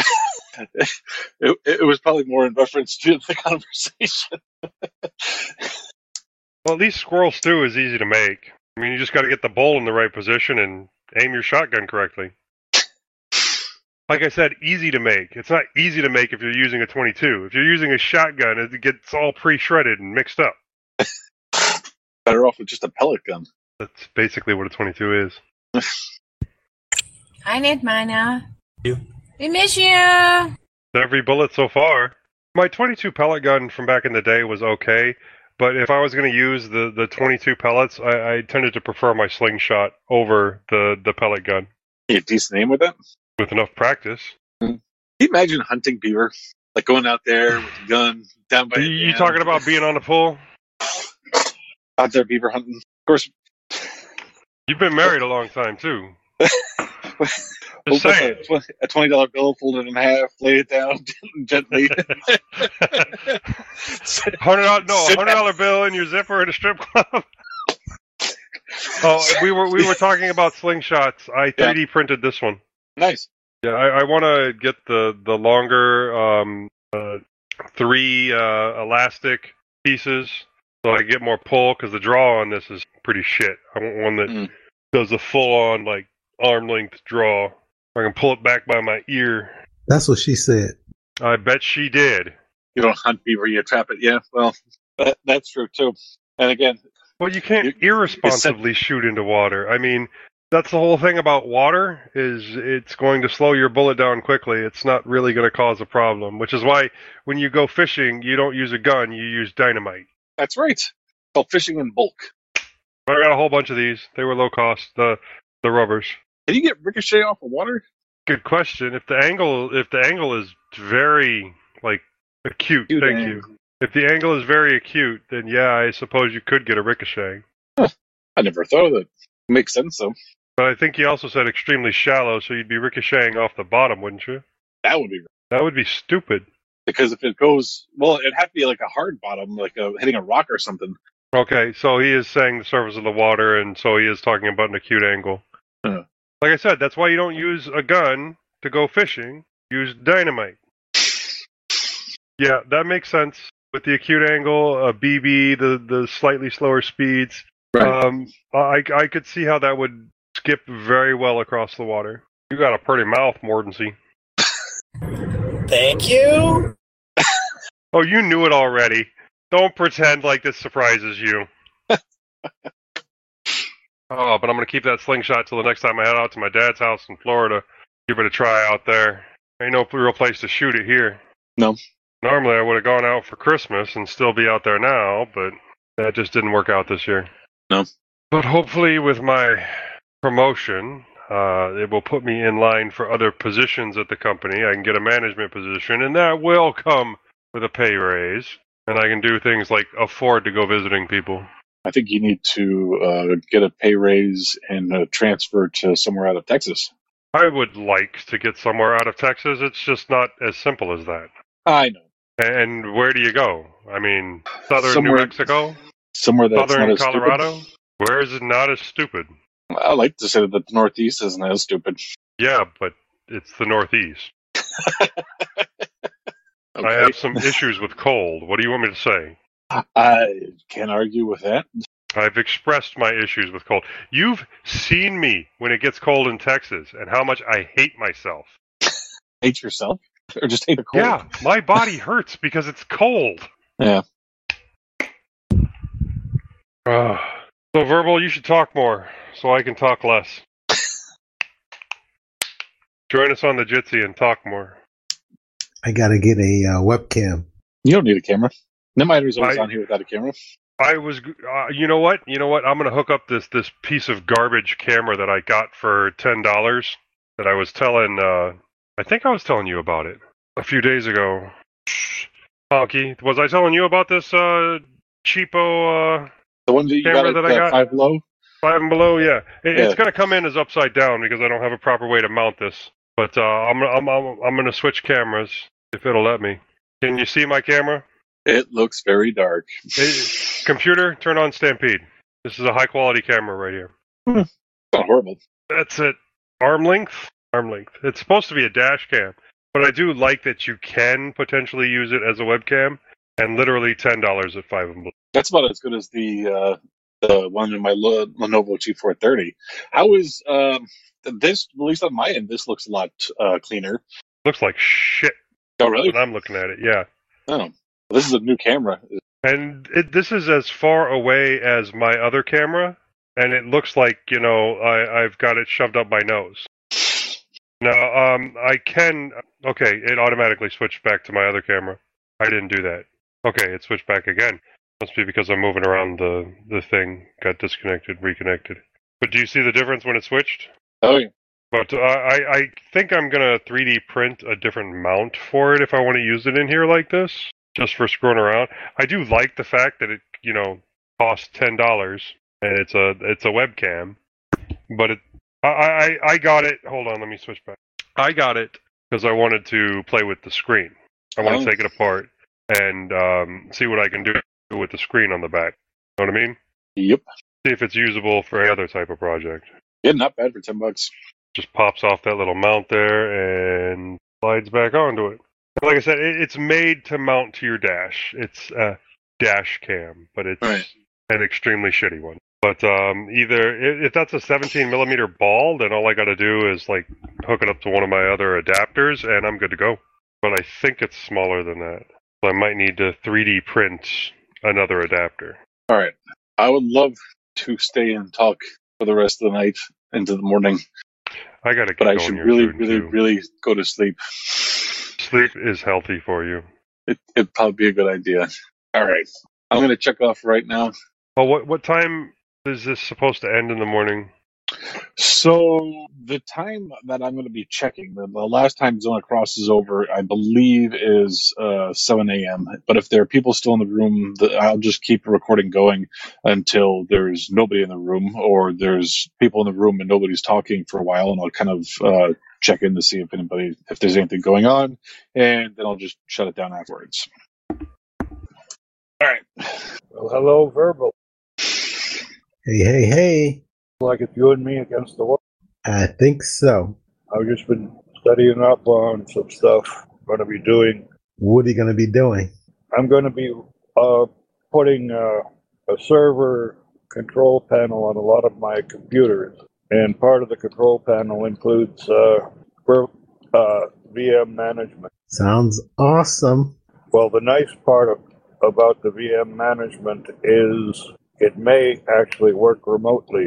It was probably more in reference to the conversation. Well, at least squirrel stew is easy to make. I mean, you just got to get the bowl in the right position and aim your shotgun correctly. Like I said, easy to make. It's not easy to make if you're using a 22. If you're using a shotgun, it gets all pre-shredded and mixed up. Better off with just a pellet gun. That's basically what a 22 is. Hi, Ned You. We miss you. Every bullet so far. My 22 pellet gun from back in the day was okay, but if I was going to use the 22 pellets, I tended to prefer my slingshot over the pellet gun. You have a decent aim with that? With enough practice. Can you imagine hunting beaver? Like going out there with a gun down by You talking about being on the pool? Out there beaver hunting. Of course. You've been married a long time, too. Just saying. A $20 bill, fold it in half, lay it down gently. $100 bill in your zipper in a strip club. Oh, we were talking about slingshots. I 3D printed this one. Nice. Yeah, I want to get the longer 3 elastic pieces so I get more pull, because the draw on this is pretty shit. I want one that does a full-on, like, arm-length draw. I can pull it back by my ear. That's what she said. I bet she did. You don't hunt beaver, you trap it. Yeah, well, that's true, too. And again... Well, you can't irresponsibly shoot into water. I mean, that's the whole thing about water, is it's going to slow your bullet down quickly. It's not really going to cause a problem, which is why when you go fishing, you don't use a gun, you use dynamite. That's right. It's called fishing in bulk. I got a whole bunch of these. They were low cost, the rubbers. Can you get ricochet off of water? Good question. If the angle is very, like, acute, thank you. If the angle is very acute, then yeah, I suppose you could get a ricochet. Huh. I never thought of that. Makes sense, though. But I think you also said extremely shallow, so you'd be ricocheting off the bottom, wouldn't you? That would be stupid. Because if it goes, well, it'd have to be like a hard bottom, like hitting a rock or something. Okay, so he is saying the surface of the water, and so he is talking about an acute angle. Huh. Like I said, that's why you don't use a gun to go fishing. Use dynamite. Yeah, that makes sense. With the acute angle, a BB, the slightly slower speeds. Right. I could see how that would skip very well across the water. You got a pretty mouth, Mordency. Thank you. Oh, you knew it already. Don't pretend like this surprises you. Oh, but I'm going to keep that slingshot till the next time I head out to my dad's house in Florida. Give it a try out there. Ain't no real place to shoot it here. No. Normally I would have gone out for Christmas and still be out there now, but that just didn't work out this year. No. But hopefully with my promotion, it will put me in line for other positions at the company. I can get a management position, and that will come with a pay raise. And I can do things like afford to go visiting people. I think you need to get a pay raise and transfer to somewhere out of Texas. I would like to get somewhere out of Texas. It's just not as simple as that. I know. And where do you go? I mean, southern New Mexico? Somewhere that's southern not as Colorado? stupid. Where is it not as stupid? I like to say that the Northeast isn't as stupid. Yeah, but it's the Northeast. Okay. I have some issues with cold. What do you want me to say? I can't argue with that. I've expressed my issues with cold. You've seen me when it gets cold in Texas and how much I hate myself. Hate yourself? Or just hate the cold? Yeah, my body hurts because it's cold. Yeah. So, Verbal, you should talk more so I can talk less. Join us on the Jitsi and talk more. I gotta get a webcam. You don't need a camera. Nemider's always on here without a camera. I was, you know what? I'm going to hook up this piece of garbage camera that I got for $10 that I was telling, I think I was telling you about it a few days ago. Honky, was I telling you about this cheapo the one that you camera got that I got? Five Below? Five and Below, yeah. It's going to come in as upside down because I don't have a proper way to mount this. But I'm going to switch cameras if it'll let me. Can you see my camera? It looks very dark. Computer, turn on Stampede. This is a high quality camera right here. It's not horrible. That's it. Arm length. It's supposed to be a dash cam, but I do like that you can potentially use it as a webcam. And literally $10 at Five and Below. That's about as good as the one in my Lenovo G430. How is this? At least on my end, this looks a lot cleaner. Looks like shit. Oh, really? When I'm looking at it, yeah. Oh, this is a new camera. And this is as far away as my other camera, and it looks like, I've got it shoved up my nose. Now, I can... Okay, it automatically switched back to my other camera. I didn't do that. Okay, it switched back again. Must be because I'm moving around the thing. Got disconnected, reconnected. But do you see the difference when it switched? Oh, yeah. But I think I'm going to 3D print a different mount for it if I want to use it in here like this, just for screwing around. I do like the fact that it, costs $10 and it's a webcam. But I got it. Hold on, let me switch back. I got it because I wanted to play with the screen. I want to take it apart and see what I can do with the screen on the back. Know what I mean? Yep. See if it's usable for any other type of project. Yeah, not bad for $10. Just pops off that little mount there and slides back onto it. Like I said, it's made to mount to your dash. It's a dash cam, but it's an extremely shitty one. But either if that's a 17 millimeter ball, then all I got to do is hook it up to one of my other adapters, and I'm good to go. But I think it's smaller than that. So I might need to 3D print another adapter. All right. I would love to stay and talk for the rest of the night into the morning. I got to get But I going should here really, soon, really, too. really go to sleep. Sleep is healthy for you. It'd probably be a good idea. All right. I'm going to check off right now. Oh, what time is this supposed to end in the morning? So the time that I'm going to be checking, the last time Zona crosses over, I believe is 7 a.m. But if there are people still in the room, I'll just keep the recording going until there's nobody in the room, or there's people in the room and nobody's talking for a while, and I'll kind of check in to see if there's anything going on, and then I'll just shut it down afterwards. All right. Well, hello, Verbal. Hey. Like it's you and me against the world. I think so. I've just been studying up on some stuff I'm going to be doing. What are you going to be doing? I'm going to be putting a server control panel on a lot of my computers. And part of the control panel includes VM management. Sounds awesome. Well, the nice part about the VM management is it may actually work remotely.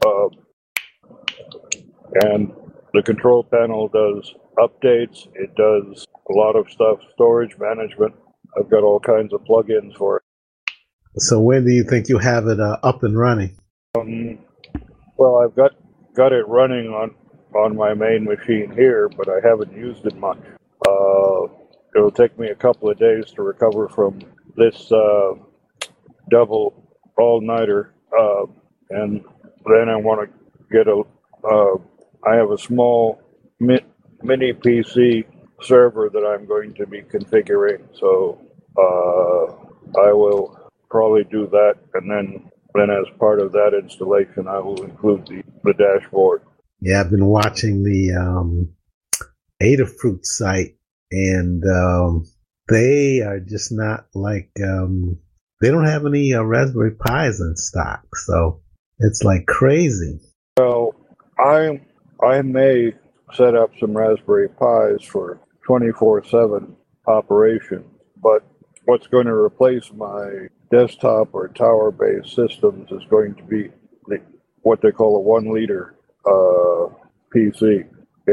And the control panel does updates. It does a lot of stuff, storage management. I've got all kinds of plugins for it. So when do you think you have it up and running? Well, I've got it running on my main machine here, but I haven't used it much. It'll take me a couple of days to recover from this double all-nighter, and then I want to get I have a small mini PC server that I'm going to be configuring, so I will probably do that, and then as part of that installation, I will include the dashboard. Yeah, I've been watching the Adafruit site, and they are just not like they don't have any Raspberry Pis in stock, so it's like crazy. Well, I may set up some Raspberry Pis for 24/7 operation, but what's going to replace my desktop or tower-based systems is going to be what they call a 1 liter PC.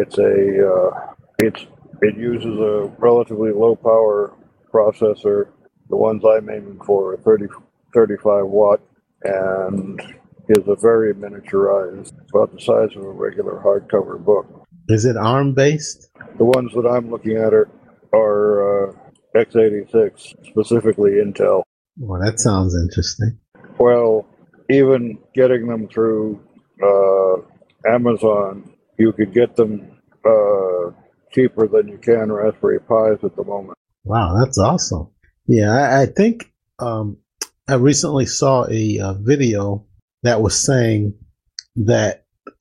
It uses a relatively low power processor. The ones I'm aiming for are 35 watt and is a very miniaturized, about the size of a regular hardcover book. Is it ARM based? The ones that I'm looking at are x86, specifically Intel. Well, that sounds interesting. Well, even getting them through Amazon, you could get them cheaper than you can Raspberry Pis at the moment. Wow, that's awesome. Yeah, I think I recently saw a video that was saying that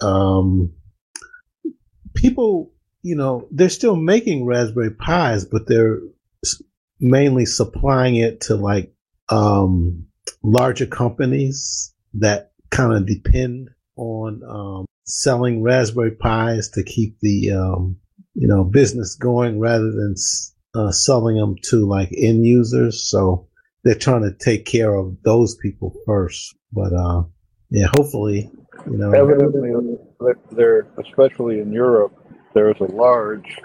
people, they're still making Raspberry Pis, but they're mainly supplying it to like larger companies that kind of depend on selling Raspberry Pis to keep the business going rather than selling them to like end users. So they're trying to take care of those people first. But yeah, hopefully, Evidently, there, especially in Europe, there's a large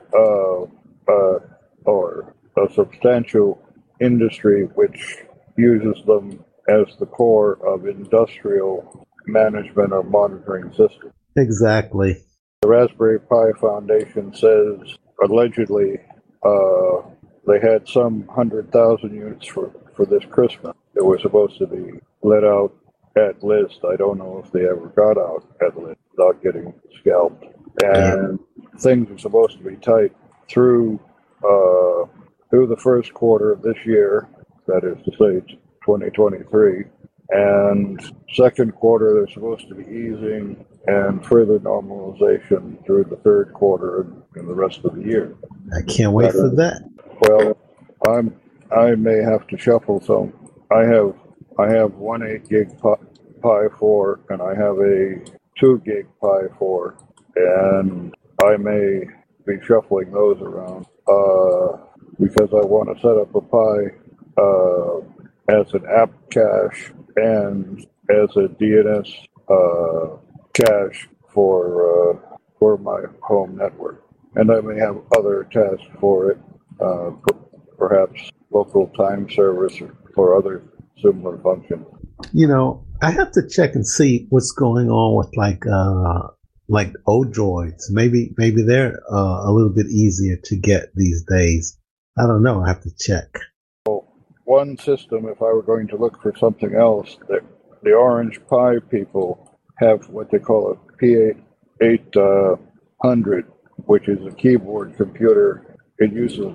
or a substantial industry which uses them as the core of industrial management or monitoring systems. Exactly. The Raspberry Pi Foundation says allegedly they had some 100,000 units for this Christmas. It was supposed to be let out at list. I don't know if they ever got out at list without getting scalped. And things are supposed to be tight through the first quarter of this year, that is to say 2023, and second quarter they're supposed to be easing and further normalization through the third quarter and the rest of the year. I can't wait for that. Well, I may have to shuffle some. I have one 8 gig Pi 4 and I have a 2 gig Pi 4, and I may be shuffling those around because I want to set up a Pi as an app cache and as a DNS cache for my home network. And I may have other tasks for it, perhaps local time service or other similar functions. I have to check and see what's going on with like Odroids. Maybe they're a little bit easier to get these days. I don't know. I have to check. Well, one system, if I were going to look for something else, the Orange Pi people have what they call a P800, which is a keyboard computer. It uses an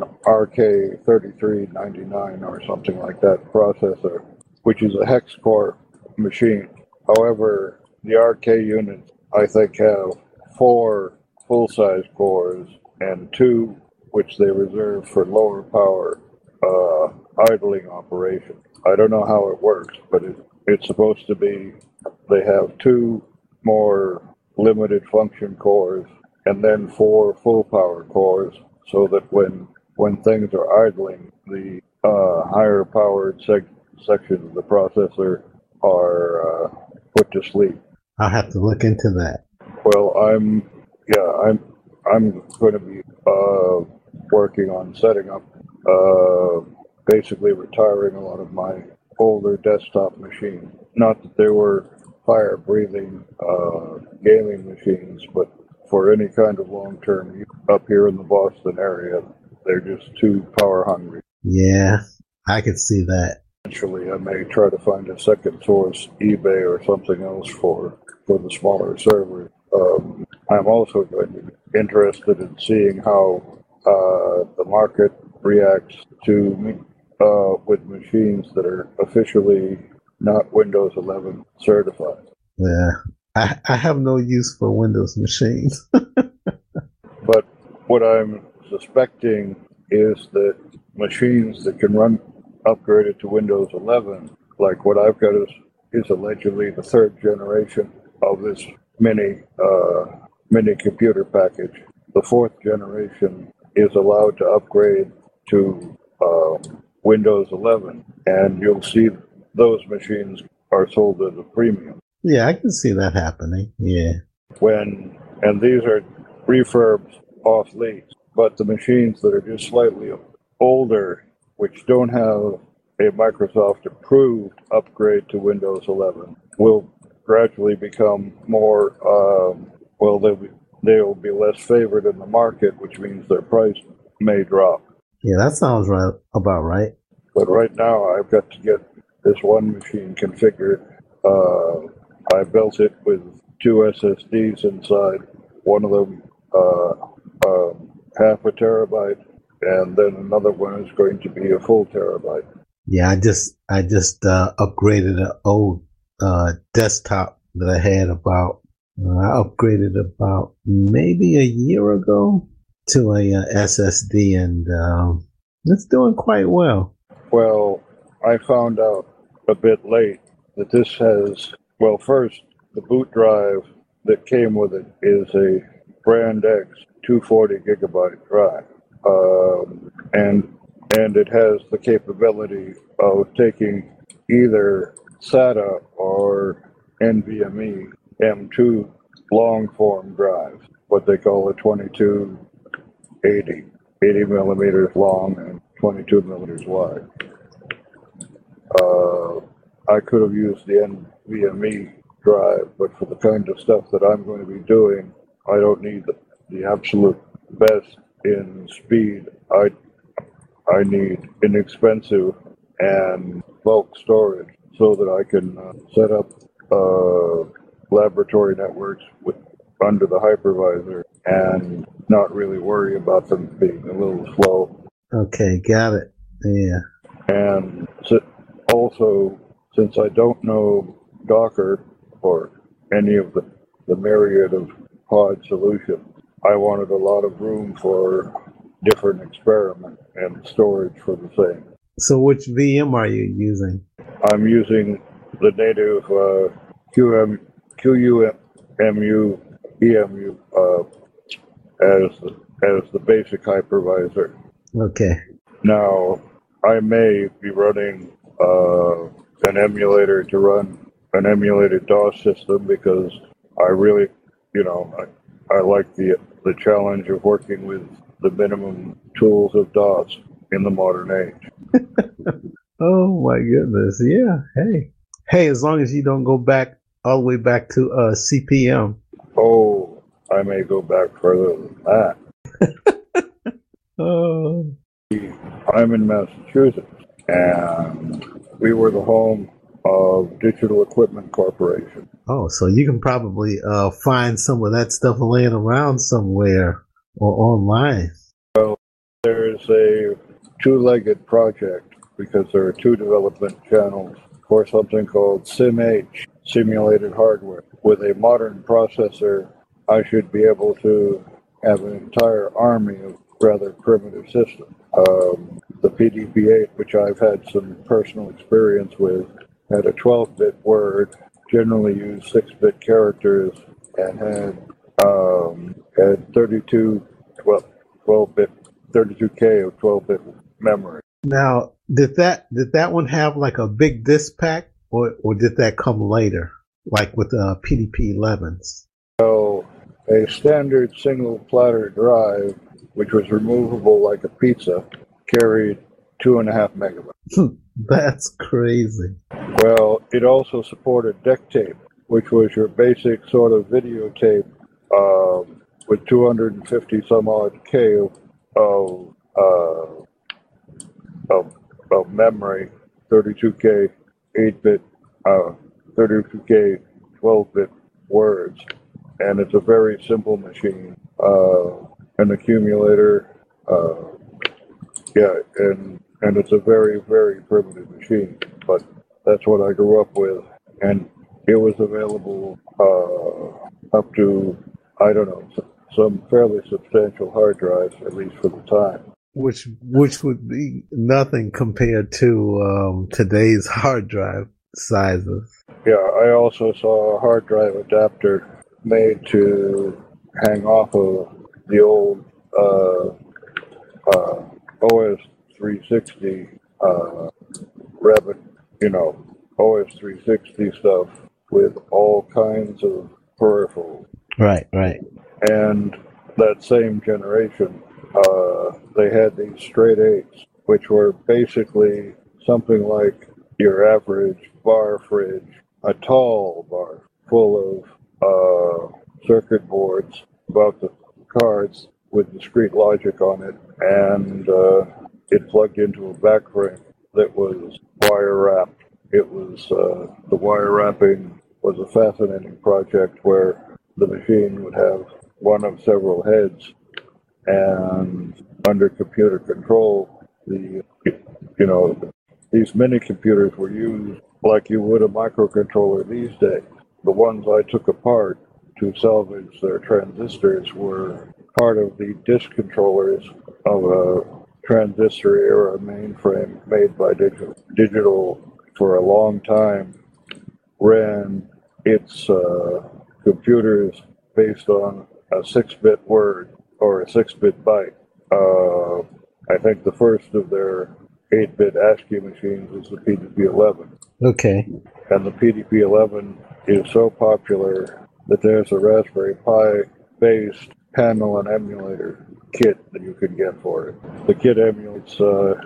RK3399 or something like that processor, which is a hex core machine. However, the RK units, I think, have 4 full-size cores and 2 which they reserve for lower power idling operations. I don't know how it works, but it's supposed to be, they have 2 more limited function cores and then 4 full power cores, so that when things are idling, the higher powered sections of the processor are put to sleep. I'll have to look into that. Well, I'm going to be working on setting up, basically retiring a lot of my older desktop machines. Not that they were fire-breathing gaming machines, but for any kind of long-term use up here in the Boston area, they're just too power-hungry. Yeah, I could see that. Eventually, I may try to find a second source, eBay or something else for the smaller servers. I'm also going to be interested in seeing how the market reacts to with machines that are officially not Windows 11 certified. Yeah, I have no use for Windows machines. But what I'm suspecting is that machines that can run upgraded to Windows 11, like what I've got is allegedly the 3rd generation of this mini computer package. The 4th generation is allowed to upgrade to Windows 11, and you'll see those machines are sold at a premium. Yeah, I can see that happening. Yeah. And these are refurbs off lease, but the machines that are just slightly older, which don't have a Microsoft approved upgrade to Windows 11, will gradually become more, they'll be less favored in the market, which means their price may drop. Yeah, that sounds about right. But right now, I've got to get this one machine configured. I built it with 2 SSDs inside. One of them, half a terabyte, and then another one is going to be a full terabyte. Yeah, I just upgraded an old desktop that I had I upgraded about maybe a year ago to a SSD, and it's doing quite well. Well, I found out a bit late that this has, well, first, the boot drive that came with it is a Brand X 240 gigabyte drive. And it has the capability of taking either SATA or NVMe M2 long form drives, what they call a 2280, 80 millimeters long and 22 millimeters wide. I could have used the NVMe drive, but for the kind of stuff that I'm going to be doing, I don't need the absolute best in speed. I need inexpensive and bulk storage so that I can set up laboratory networks under the hypervisor and not really worry about them being a little slow. Okay, got it. Yeah. And also, since I don't know Docker or any of the myriad of pod solutions, I wanted a lot of room for different experiment and storage for the same. So which VM are you using? I'm using the native QEMU EMU as the basic hypervisor. Okay. Now, I may be running an emulator to run an emulated DOS system because I really, I like the challenge of working with the minimum tools of DOS in the modern age. Oh my goodness! Yeah. Hey! As long as you don't go back all the way back to CP/M. Oh, I may go back further than that. Oh. I'm in Massachusetts, and we were the home of Digital Equipment Corporation. Oh, so you can probably find some of that stuff laying around somewhere or online. Well, there's a two-legged project because there are two development channels for something called SimH, Simulated Hardware. With a modern processor, I should be able to have an entire army of rather primitive systems. The PDP-8, which I've had some personal experience with, had a 12-bit word, generally used 6-bit characters, and had 12-bit 32K of 12-bit memory. Now, did that one have like a big disk pack, or did that come later, like with PDP-11s? So, a standard single platter drive, which was removable like a pizza, carried 2.5 megabytes. That's crazy. Well, it also supported deck tape, which was your basic sort of videotape with 250 some odd K of memory, 32K 8-bit, 32K 12-bit words, and it's a very simple machine. An accumulator, and it's a very, very primitive machine, but that's what I grew up with, and it was available up to, I don't know, some fairly substantial hard drives, at least for the time. Which would be nothing compared to today's hard drive sizes. Yeah, I also saw a hard drive adapter made to hang off of the old OS 360 Revit, OS 360 stuff with all kinds of peripherals. Right. And that same generation, they had these straight eights, which were basically something like your average bar fridge, a tall bar full of circuit boards above the cards with discrete logic on it, and it plugged into a backframe that was wire wrapped. It was the wire wrapping was a fascinating project where the machine would have one of several heads, and under computer control, these mini computers were used like you would a microcontroller these days. The ones I took apart to salvage their transistors were part of the disk controllers of a transistor-era mainframe made by Digital for a long time, ran its computers based on a 6-bit word or a 6-bit byte. I think the first of their 8-bit ASCII machines was the PDP-11. Okay. And the PDP-11 is so popular that there's a Raspberry Pi-based panel and emulator kit that you can get for it. The kit emulates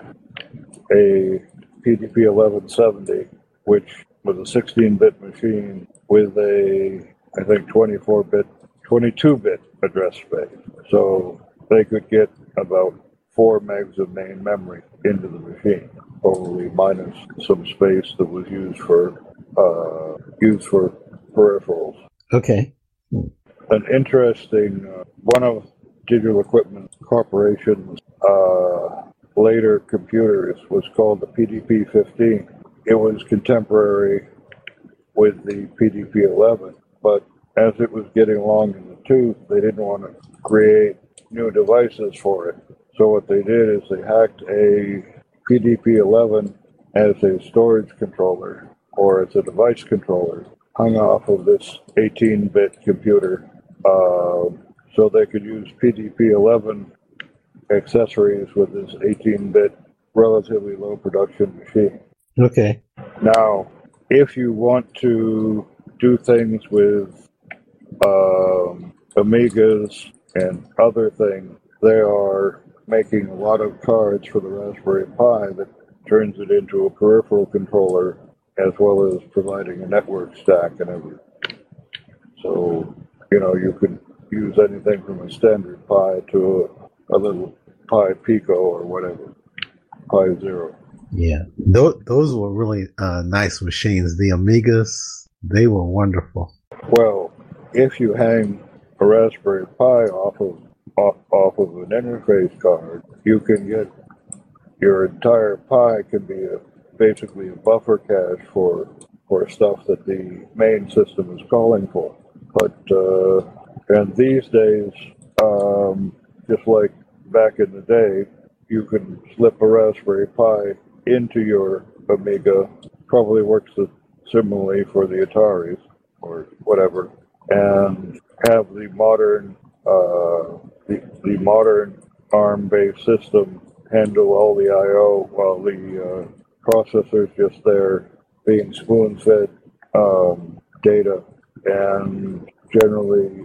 a PDP-1170, which was a 16-bit machine with a, I think, 22-bit address space. So they could get about 4 megs of main memory into the machine, probably minus some space that was used for peripherals. Okay. An interesting one of Digital Equipment Corporation's later computers was called the PDP-15. It was contemporary with the PDP-11, but as it was getting long in the tooth, they didn't want to create new devices for it. So what they did is they hacked a PDP-11 as a storage controller or as a device controller, hung off of this 18-bit computer, so they could use PDP-11 accessories with this 18-bit, relatively low production machine. Okay. Now, if you want to do things with Amigas and other things, they are making a lot of cards for the Raspberry Pi that turns it into a peripheral controller, as well as providing a network stack and everything. So, you could use anything from a standard Pi to a little Pi Pico or whatever, Pi Zero. Yeah, those were really nice machines. The Amigas, they were wonderful. Well, if you hang a Raspberry Pi off of an interface card, you can get your entire Pi can be basically a buffer cache for stuff that the main system is calling for. But and these days, just like back in the day, you can slip a Raspberry Pi into your Amiga. Probably works similarly for the Ataris or whatever, and have the modern the modern ARM-based system handle all the I/O while the processor's just there being spoon-fed data and generally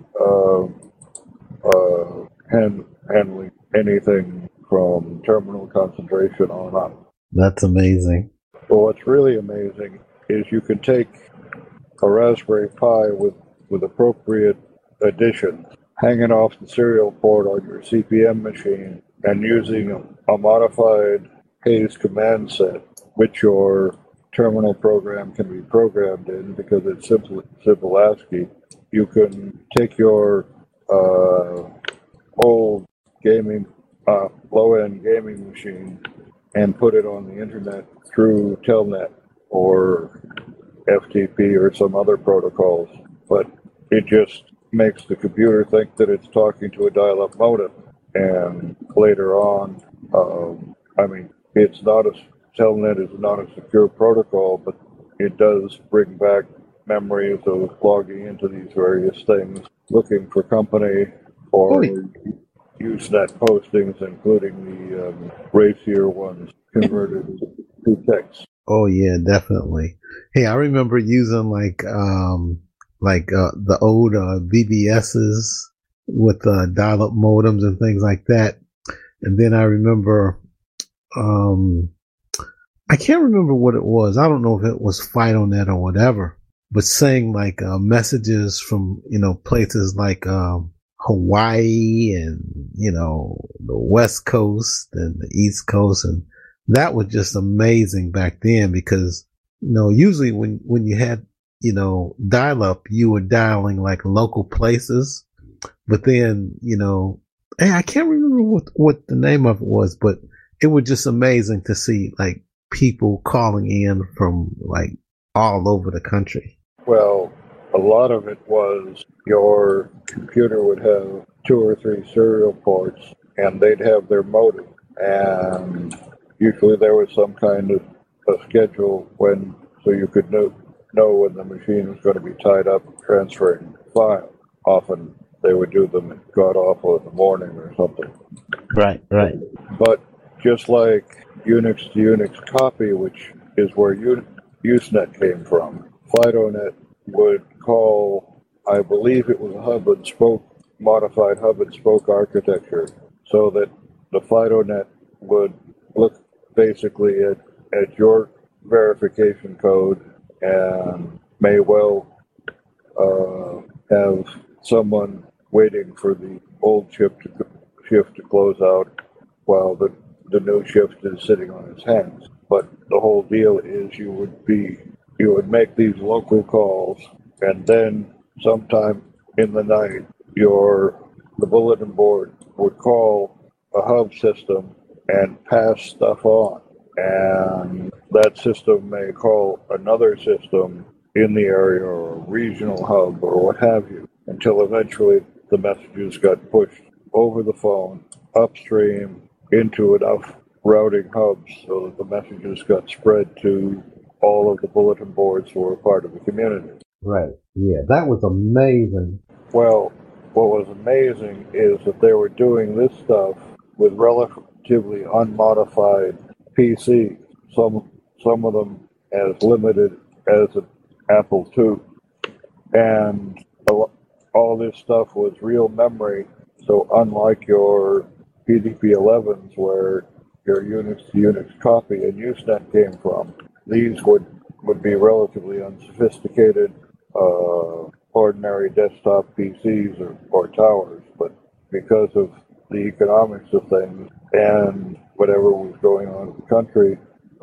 handling anything from terminal concentration on up. That's amazing. Well, what's really amazing is you can take a Raspberry Pi with appropriate additions, hang it off the serial port on your CP/M machine, and using a modified Hayes command set, which your terminal program can be programmed in because it's simple ASCII. You can take your old gaming, low-end gaming machine and put it on the internet through Telnet or FTP or some other protocols, but it just makes the computer think that it's talking to a dial-up modem. And later on, Telnet is not a secure protocol, but it does bring back memories of logging into these various things, looking for company or Usenet postings, including the racier ones, converted to text. Oh yeah, definitely. Hey, I remember using the old BBSs with dial-up modems and things like that. And then I remember, I can't remember what it was. I don't know if it was FidoNet or whatever, but saying like messages from, places like Hawaii and, the West Coast and the East Coast. And that was just amazing back then because, usually when you had, dial up, you were dialing like local places, but then, hey, I can't remember what the name of it was, but it was just amazing to see like people calling in from like all over the country. Well, a lot of it was your computer would have 2 or 3 serial ports and they'd have their modem. And usually there was some kind of a schedule so you could know when the machine was going to be tied up transferring files. Often they would do them at god awful in the morning or something. Right. But just like Unix to Unix copy, which is where Usenet came from, FidoNet would call, I believe it was a hub and spoke, modified hub and spoke architecture, so that the FidoNet would look basically at your verification code and may well have someone waiting for the old shift to close out while the new shift is sitting on its hands. But the whole deal is you would make these local calls, and then sometime in the night the bulletin board would call a hub system and pass stuff on. And that system may call another system in the area or a regional hub or what have you, until eventually the messages got pushed over the phone upstream into enough routing hubs so that the messages got spread to all of the bulletin boards who were part of the community. Right. Yeah, that was amazing. Well, what was amazing is that they were doing this stuff with relatively unmodified PCs. Some of them as limited as an Apple II. And all this stuff was real memory. So unlike your PDP-11s where your Unix to Unix copy and Usenet came from, these would be relatively unsophisticated, ordinary desktop PCs or towers. But because of the economics of things and whatever was going on in the country,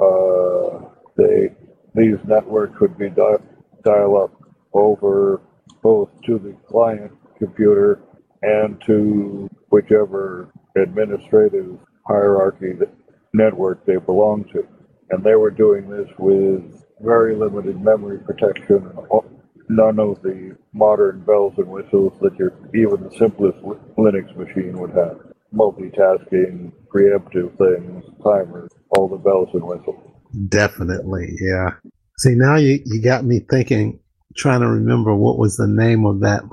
these networks would be dial up over both to the client computer and to whichever administrative hierarchy network they belong to. And they were doing this with very limited memory protection and none of the modern bells and whistles that even the simplest Linux machine would have. Multitasking, preemptive things, timers, all the bells and whistles. Definitely, yeah. See, now you got me thinking, trying to remember what was the name of that,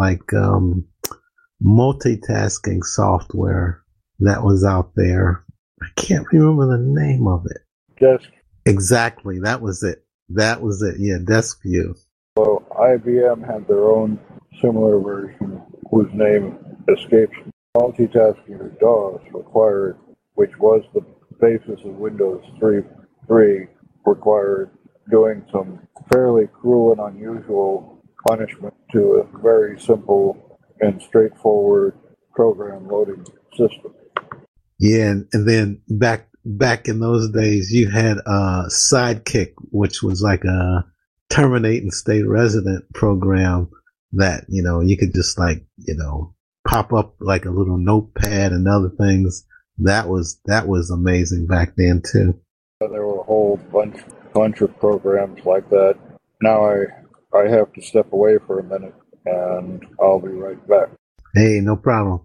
multitasking software that was out there. I can't remember the name of it. Desk. Exactly, that was it. Yeah, DeskView. So IBM had their own similar version whose name escapes. Multitasking or DOS required, which was the basis of Windows 3, required doing some fairly cruel and unusual punishment to a very simple and straightforward program loading system. Yeah, and then back in those days, you had Sidekick, which was like a terminate and stay resident program that, you could just pop up like a little notepad and other things. That was amazing back then too. There were a whole bunch of programs like that. Now I have to step away for a minute and I'll be right back. Hey, no problem.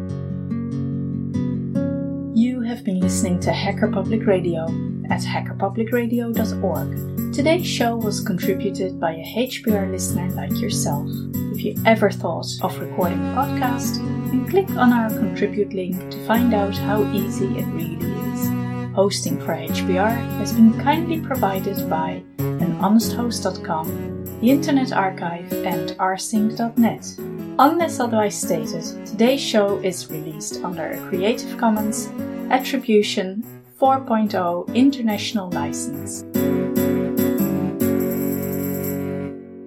You have been listening to Hacker Public Radio at hackerpublicradio.org. Today's show was contributed by a HPR listener like yourself. If you ever thought of recording a podcast, then click on our contribute link to find out how easy it really is. Hosting for HPR has been kindly provided by anhonesthost.com, the Internet Archive, and rsync.net. Unless otherwise stated, today's show is released under a Creative Commons Attribution 4.0 International License.